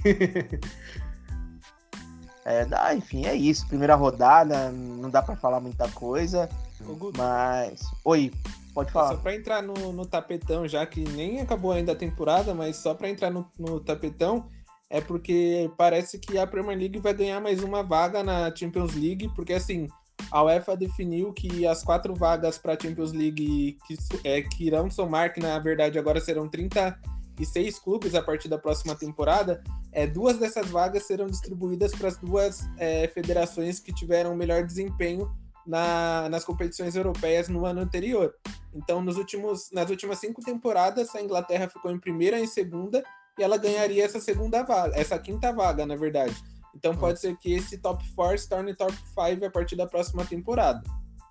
É, dá, enfim, é isso. Primeira rodada, não dá pra falar muita coisa, Ô, Guto, mas... Oi, pode só falar. pra entrar no, no tapetão, já que nem acabou ainda a temporada, mas só pra entrar no, no tapetão, é porque parece que a Premier League vai ganhar mais uma vaga na Champions League, porque assim, a UEFA definiu que as quatro vagas pra Champions League que, su- é, que irão somar, que na verdade agora serão trinta e seis clubes a partir da próxima temporada, é, duas dessas vagas serão distribuídas para as duas é, federações que tiveram o melhor desempenho na- nas competições europeias no ano anterior. Então, nos últimos, nas últimas cinco temporadas, a Inglaterra ficou em primeira e em segunda, e ela ganharia essa segunda vaga, essa quinta vaga, na verdade. Então, pode ser que esse top quatro se torne top cinco a partir da próxima temporada.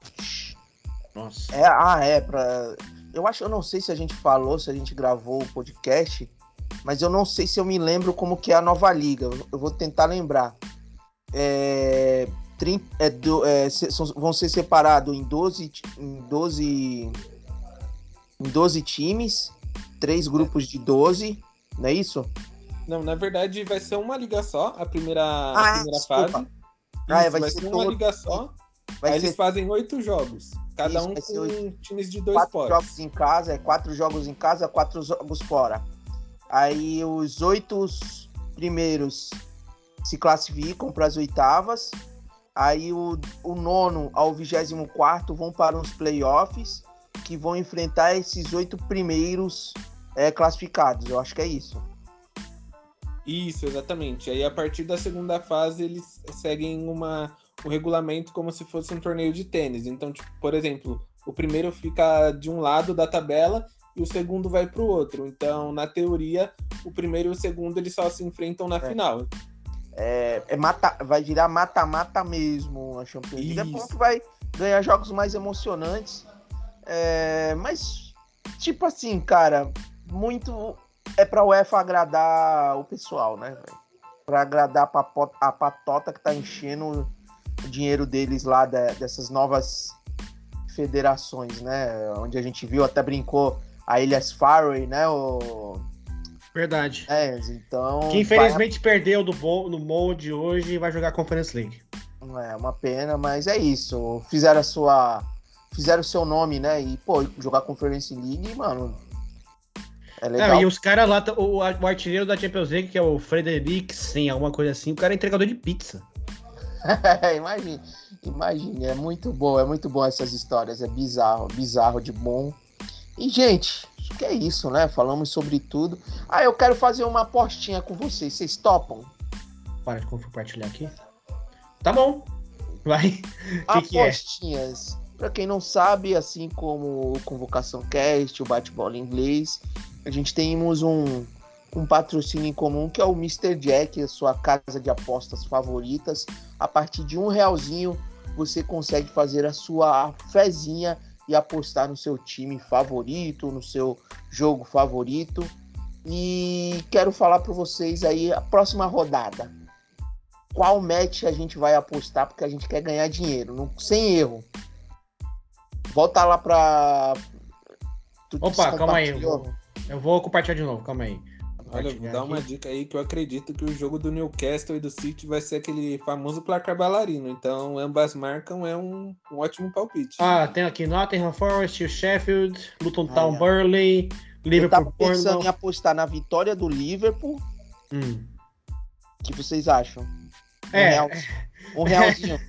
Nossa. É, ah, é, pra... Eu acho, eu não sei se a gente falou, se a gente gravou o podcast, mas eu não sei se eu me lembro como que é a nova liga. Eu vou tentar lembrar. É, trin- é do- é, se- são- vão ser separados em doze, ti- em doze, em doze times, três grupos de doze, não é isso? Não, na verdade, vai ser uma liga só, a primeira, a Ah, primeira desculpa. fase. Ah, é, Isso, vai vai ser ser uma todo- liga só. Vai Aí ser eles fazem oito jogos, cada Isso, um vai ser com oito. times de dois quatro potes. jogos em casa, é quatro jogos em casa, quatro jogos fora. Aí os oito primeiros se classificam para as oitavas. Aí o, o nono ao vigésimo quarto vão para os playoffs, que vão enfrentar esses oito primeiros é, classificados. Eu acho que é isso. Isso, exatamente. Aí a partir da segunda fase eles seguem uma, um regulamento como se fosse um torneio de tênis. Então, tipo, por exemplo, o primeiro fica de um lado da tabela e o segundo vai para o outro. Então, na teoria, o primeiro e o segundo eles só se enfrentam na É. final. É, é mata, vai virar mata-mata mesmo a Champions League. É bom Isso. que vai ganhar jogos mais emocionantes. É, mas, tipo assim, cara, muito é pra UEFA agradar o pessoal, né, velho? Pra agradar a, papo- a patota que tá enchendo o dinheiro deles lá da- dessas novas federações, né? Onde a gente viu, até brincou a Ilhas Faroe, né? O, Verdade. é, então... Que infelizmente perdeu do bo- no molde hoje e vai jogar a Conference League. É uma pena, mas é isso. Fizeram a sua. Fizeram o seu nome, né? E, pô, jogar Conference League, mano. É legal. Não, e os caras lá, o, o artilheiro da Champions League, que é o Frederiksen, alguma coisa assim, o cara é entregador de pizza. imagine, imagine, é muito bom, é muito bom essas histórias. É bizarro, bizarro de bom. E, gente, acho que é isso, né? Falamos sobre tudo. Ah, eu quero fazer uma apostinha com vocês. Vocês topam? Para de compartilhar aqui. Tá bom. Vai. O que, que é? Apostinhas. Pra quem não sabe, assim como o Convocação Cast, o Bate-Bola Inglês, a gente temos um, um patrocínio em comum que é o mister Jack, a sua casa de apostas favoritas. A partir de um realzinho você consegue fazer a sua fezinha e apostar no seu time favorito, no seu jogo favorito. E quero falar para vocês aí a próxima rodada. Qual match a gente vai apostar, porque a gente quer ganhar dinheiro, não, sem erro. Volta lá pra... Tu Opa, calma aí. Eu compartilhou? vou, eu vou compartilhar de novo, calma aí. Olha, vou dar uma dica aí que eu acredito que o jogo do Newcastle e do City vai ser aquele famoso placar bailarino. Então, ambas marcam, é um, um ótimo palpite. Ah, tem aqui Nottingham Forest, Sheffield, Luton Ah, Town, é. Burnley, Eu Liverpool, tava pensando em Bournemouth. apostar na vitória do Liverpool. Hum. O que vocês acham? Um, É. real, um realzinho.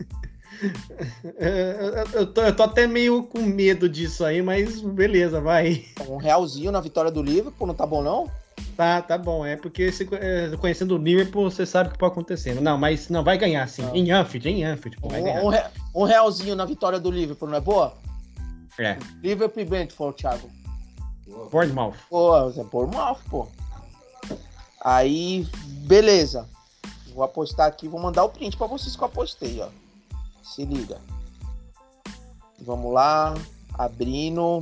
É, eu, eu, tô, eu tô até meio com medo disso aí, mas beleza, vai. Um realzinho na vitória do Liverpool, não tá bom não? Tá, tá bom. É porque se, é, conhecendo o Liverpool, você sabe o que pode acontecer. Não, mas não, vai ganhar sim. Não. Em Anfield, em Anfield, pô, vai ganhar. Um, um, re- um realzinho na vitória do Liverpool, não é boa? É, Liverpool e Brentford, Thiago. Bournemouth. Pô, é Bournemouth, pô. Aí, beleza. Vou apostar aqui, vou mandar o print pra vocês que eu apostei, ó. Se liga. Vamos lá. Abrindo.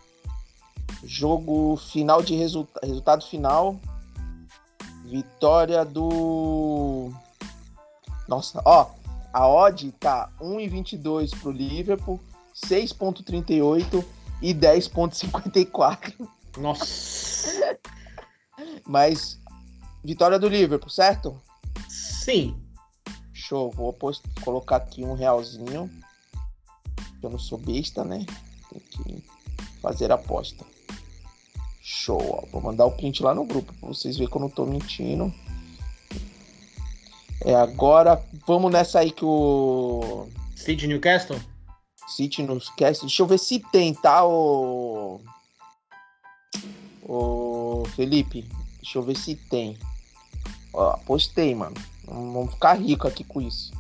Jogo final de resulta- resultado final. Vitória do... Nossa, ó. A odd tá um e vinte e dois pro Liverpool, seis e trinta e oito e dez e cinquenta e quatro. Nossa. Mas vitória do Liverpool, certo? Sim. Show, vou post- colocar aqui um realzinho. Eu não sou besta, né? Tem que fazer a aposta. Show, ó. Vou mandar o print lá no grupo pra vocês verem que eu não tô mentindo. É, agora vamos nessa aí que o City Newcastle? City nos cast. Deixa eu ver se tem, tá, o... o Felipe? Deixa eu ver se tem. Ó, postei, mano. Vamos ficar rico aqui com isso.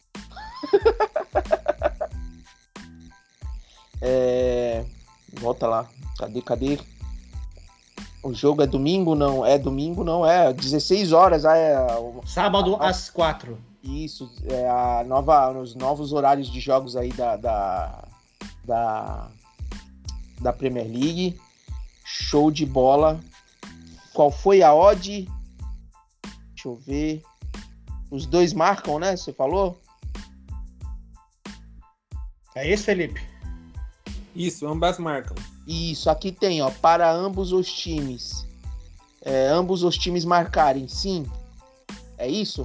É... Volta lá. Cadê, cadê? O jogo é domingo? Não. É domingo? Não. É dezesseis horas. Ah, é... Sábado Ah, às quatro. Isso. É a nova... Os novos horários de jogos aí da... Da, da... da Premier League. Show de bola. Qual foi a odd? Deixa eu ver. Os dois marcam, né? Você falou? É isso, Felipe? Isso, ambas marcam. Isso, aqui tem, ó. Para ambos os times. É, ambos os times marcarem, sim. É isso?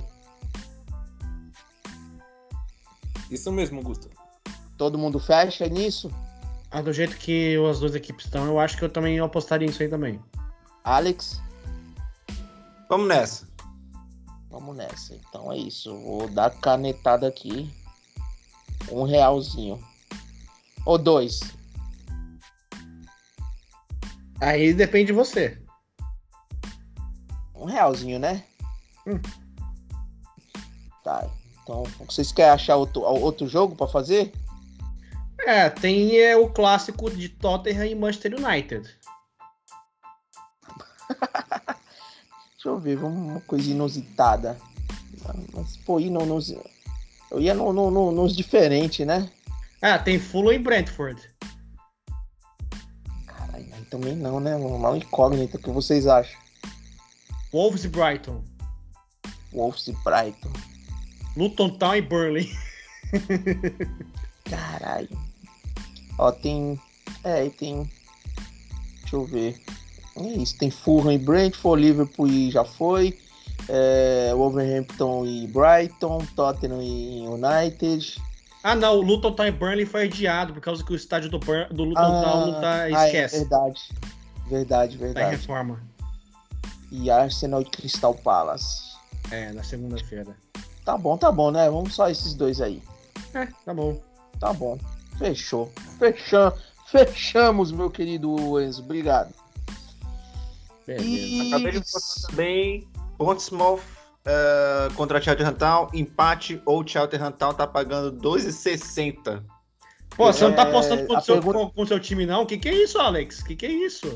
Isso mesmo, Gusto. Todo mundo fecha nisso? Ah, do jeito que as duas equipes estão, eu acho que eu também apostaria nisso aí também. Alex? Vamos nessa. Vamos nessa. Então é isso. Eu vou dar canetada aqui. Um realzinho. Ou dois. Aí depende de você. Um realzinho, né? Hum. Tá. Então, vocês querem achar outro, outro jogo pra fazer? É, tem é, o clássico de Tottenham e Manchester United. Deixa eu ver, vamos uma coisa inusitada. Mas, pô, ir no, nos, eu ia no, no, no, nos diferentes, né? Ah, tem Fulham e Brentford. Caralho, aí também não, né? Uma incógnita. O que vocês acham? Wolves e Brighton. Wolves e Brighton. Luton Town e Burnley. Caralho. Ó, tem... É, tem... Deixa eu ver. É isso, tem Fulham e Brentford, Liverpool e já foi. É, Wolverhampton e Brighton, Tottenham e United. Ah, não, o Luton Town e Burnley foi adiado por causa que o estádio do, Bur- do Luton Ah, Town não tá... ah, é Esquece. verdade. Verdade, Tá em verdade. reforma. E Arsenal e Crystal Palace. É, na segunda-feira. Tá bom, tá bom, né? Vamos só esses dois aí. É, tá bom. Tá bom. Fechou. Fechamos, fechamos, meu querido Enzo. Obrigado. Beleza. E... Acabei de postar também. Portsmouth uh, contra Cheltenham Town. Empate ou Cheltenham Town tá pagando dois e sessenta. Pô, você não tá É, apostando com a o seu, pergunta- com, com o seu time, não? O que que é isso, Alex? O que que é isso?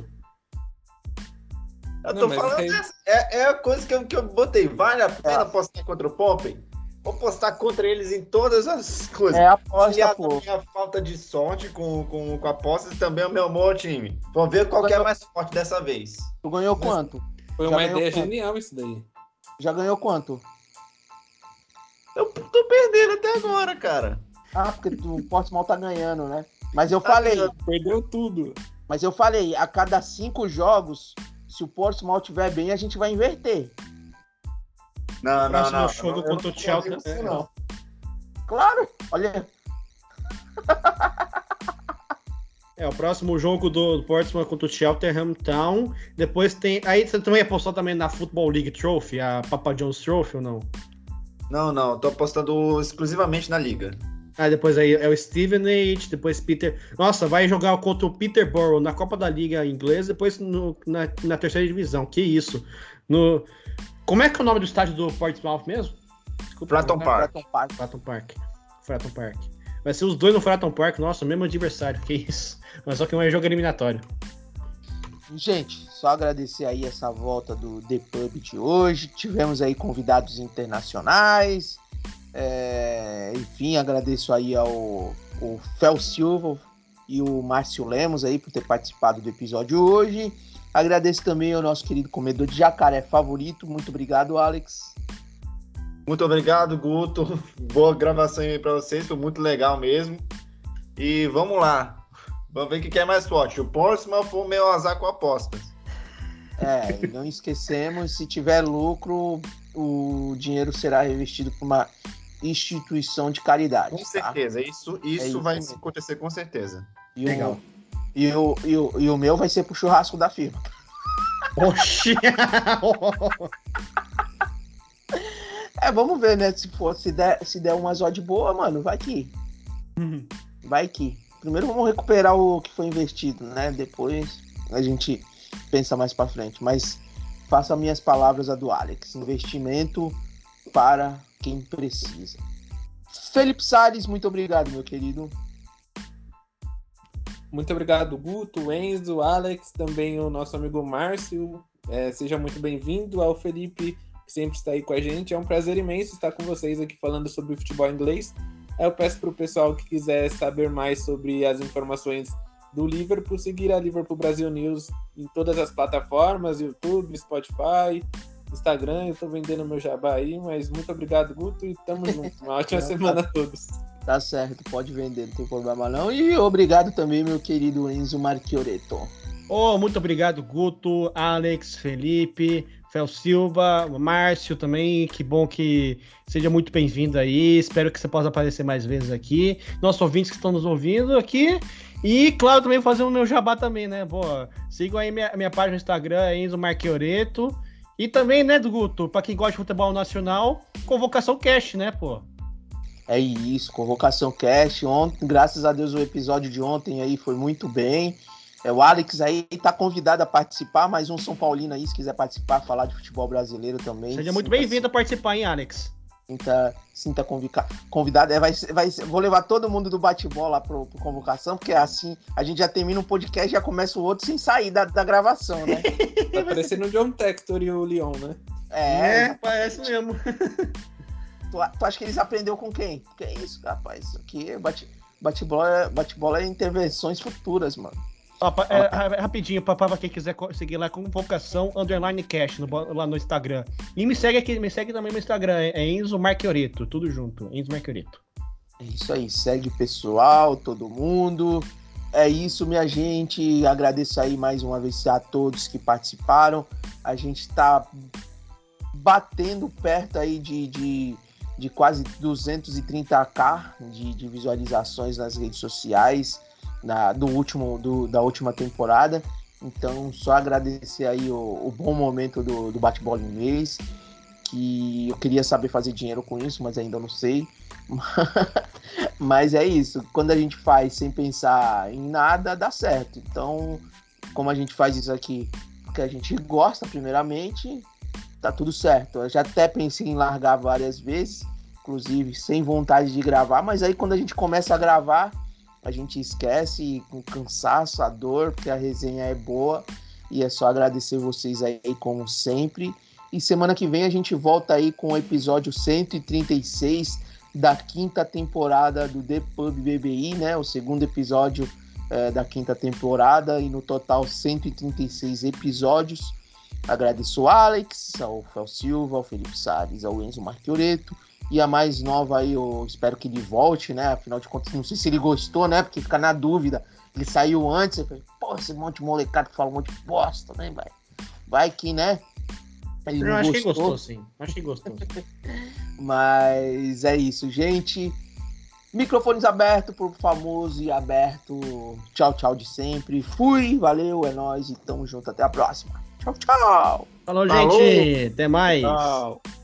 Eu Não, tô mas falando, tem- essa- é, é a coisa que eu, que eu botei. Vale a pena É. apostar contra o Pompey? Vou apostar contra eles em todas as coisas. É aposta, Aliás, pô. a minha falta de sorte com, com, com apostas e também o meu amor ao time. Vamos ver qual que é mais forte dessa vez. Tu ganhou quanto? Foi Já uma ganhou ideia quanto? genial isso daí. Já ganhou quanto? Eu tô perdendo até agora, cara. Ah, porque tu- o Portsmouth tá ganhando, né? Mas eu falei, Perdeu tudo. mas eu falei, a cada cinco jogos, Se o Portsmouth estiver bem, a gente vai inverter. Não, não, Próximo não. jogo eu contra não o concordo Chelsea, com isso, né? não. Claro, olha. É, o próximo jogo do Portsmouth contra o Cheltenham Town. Depois tem. Aí você também apostou também na Football League Trophy, a Papa John's Trophy ou não? Não, não. Tô apostando exclusivamente na Liga. Aí depois aí é o Stevenage, depois Peter. Nossa, vai jogar contra o Peterborough na Copa da Liga Inglesa, depois no, na, na terceira divisão. Que isso? No... Como é que é o nome do estádio do Portsmouth mesmo? Desculpa. Fratton Park. Fratton Park. Fratton Park. Fratton Park. Vai ser os dois no Fratton Park, nossa, mesmo adversário, que isso. Mas só que não é jogo eliminatório. Gente, só agradecer aí essa volta do The Pub de hoje. Tivemos aí convidados internacionais. É, enfim, agradeço aí ao, ao Fel Silva e o Márcio Lemos aí por ter participado do episódio hoje. Agradeço também ao nosso querido comedor de jacaré favorito. Muito obrigado, Alex. Muito obrigado, Guto. Boa gravação aí pra vocês, foi muito legal mesmo. E vamos lá. Vamos ver o que é mais forte. O Portsmouth ou o meu azar com apostas? É, e não esquecemos, se tiver lucro, o dinheiro será revestido por uma instituição de caridade. Com tá? certeza, isso, isso, É isso vai mesmo. acontecer com certeza. E Legal. O, e, o, e, o, e o meu vai ser pro churrasco da firma. Oxi! É, vamos ver, né? Se, for, se, der, se der uma odd boa, mano, vai que. Vai que. Primeiro vamos recuperar o que foi investido, né? Depois a gente pensa mais pra frente. Mas faça minhas palavras a do Alex. Investimento para quem precisa. Felipe Salles, muito obrigado, meu querido. Muito obrigado, Guto, Enzo, Alex, também o nosso amigo Márcio. É, seja muito bem-vindo. Ao Felipe, que sempre está aí com a gente. É um prazer imenso estar com vocês aqui falando sobre o futebol inglês. Eu peço para o pessoal que quiser saber mais sobre as informações do Liverpool, seguir a Liverpool Brasil News em todas as plataformas, YouTube, Spotify, Instagram. Eu estou vendendo meu jabá aí, mas muito obrigado, Guto, e tamo junto. Uma ótima semana a todos. Tá certo, pode vender, não tem problema não. E obrigado também, meu querido Enzo Marchioretto. Oh, muito obrigado, Guto, Alex, Felipe, Fel Silva, Márcio também. Que bom que seja muito bem-vindo aí. Espero que você possa aparecer mais vezes aqui. Nossos ouvintes que estão nos ouvindo aqui. E, claro, também fazer o meu jabá também, né? Boa, sigam aí minha, minha página no Instagram, Enzo Marchioretto. E também, né, do Guto, pra quem gosta de futebol nacional, Convocação Cast, né, pô? É isso, Convocação Cast. Ontem, graças a Deus, o episódio de ontem aí foi muito bem. É, o Alex aí tá convidado a participar, mais um São Paulino aí, se quiser participar, falar de futebol brasileiro também. Seja muito bem-vindo a participar, hein, Alex? Sinta, sinta convica, convidado. É, vai, vai, vou levar todo mundo do bate-bola pro, pro Convocação, porque assim a gente já termina um podcast e já começa o outro sem sair da, da gravação, né? Tá parecendo o John Textor e o Leon, né? É, É, parece mesmo. Tu, tu acha que eles aprenderam com quem? Que é isso, rapaz? Isso aqui é bate, bate-bola, bate-bola é intervenções futuras, mano. Ó, pa- é, ra- rapidinho, pra, pra quem quiser co- seguir lá, Convocação Underline Cash, no, bo- lá no Instagram. E me segue aqui, me segue também no Instagram, é Enzo Marchioretto, tudo junto, Enzo Marchioretto. É isso aí, segue o pessoal, todo mundo. É isso, minha gente. Agradeço aí mais uma vez a todos que participaram. A gente tá batendo perto aí de, de, de quase duzentos e trinta mil de, de visualizações nas redes sociais na, do último, do, da última temporada. Então, só agradecer aí o, o bom momento do, do bate-bola inglês, que eu queria saber fazer dinheiro com isso, mas ainda não sei. Mas é isso, quando a gente faz sem pensar em nada, dá certo. Então, como a gente faz isso aqui porque a gente gosta, primeiramente, tá tudo certo. Eu já até pensei em largar várias vezes, inclusive sem vontade de gravar, mas aí quando a gente começa a gravar, a gente esquece com cansaço, a dor, porque a resenha é boa. E é só agradecer vocês aí, como sempre. E semana que vem a gente volta aí com o episódio cento e trinta e seis da quinta temporada do The Pub B B I, né? O segundo episódio é, da quinta temporada, e no total cento e trinta e seis episódios. Agradeço ao Alex, ao Fel Silva, ao Felipe Salles, ao Enzo Marchioretto. E a mais nova aí, eu espero que ele volte, né? Afinal de contas, não sei se ele gostou, né? Porque fica na dúvida. Ele saiu antes, eu falei, pô, esse monte de molecado que fala um monte de bosta, né, velho? Vai que, né? Ele Eu não acho que gostou. gostou, sim. Acho que gostou. Mas é isso, gente. Microfones abertos pro famoso e aberto. Tchau, tchau de sempre. Fui, valeu, é nóis e tamo junto. Até a próxima. Tchau, tchau. Falou, Falou. gente. Até mais. Tchau.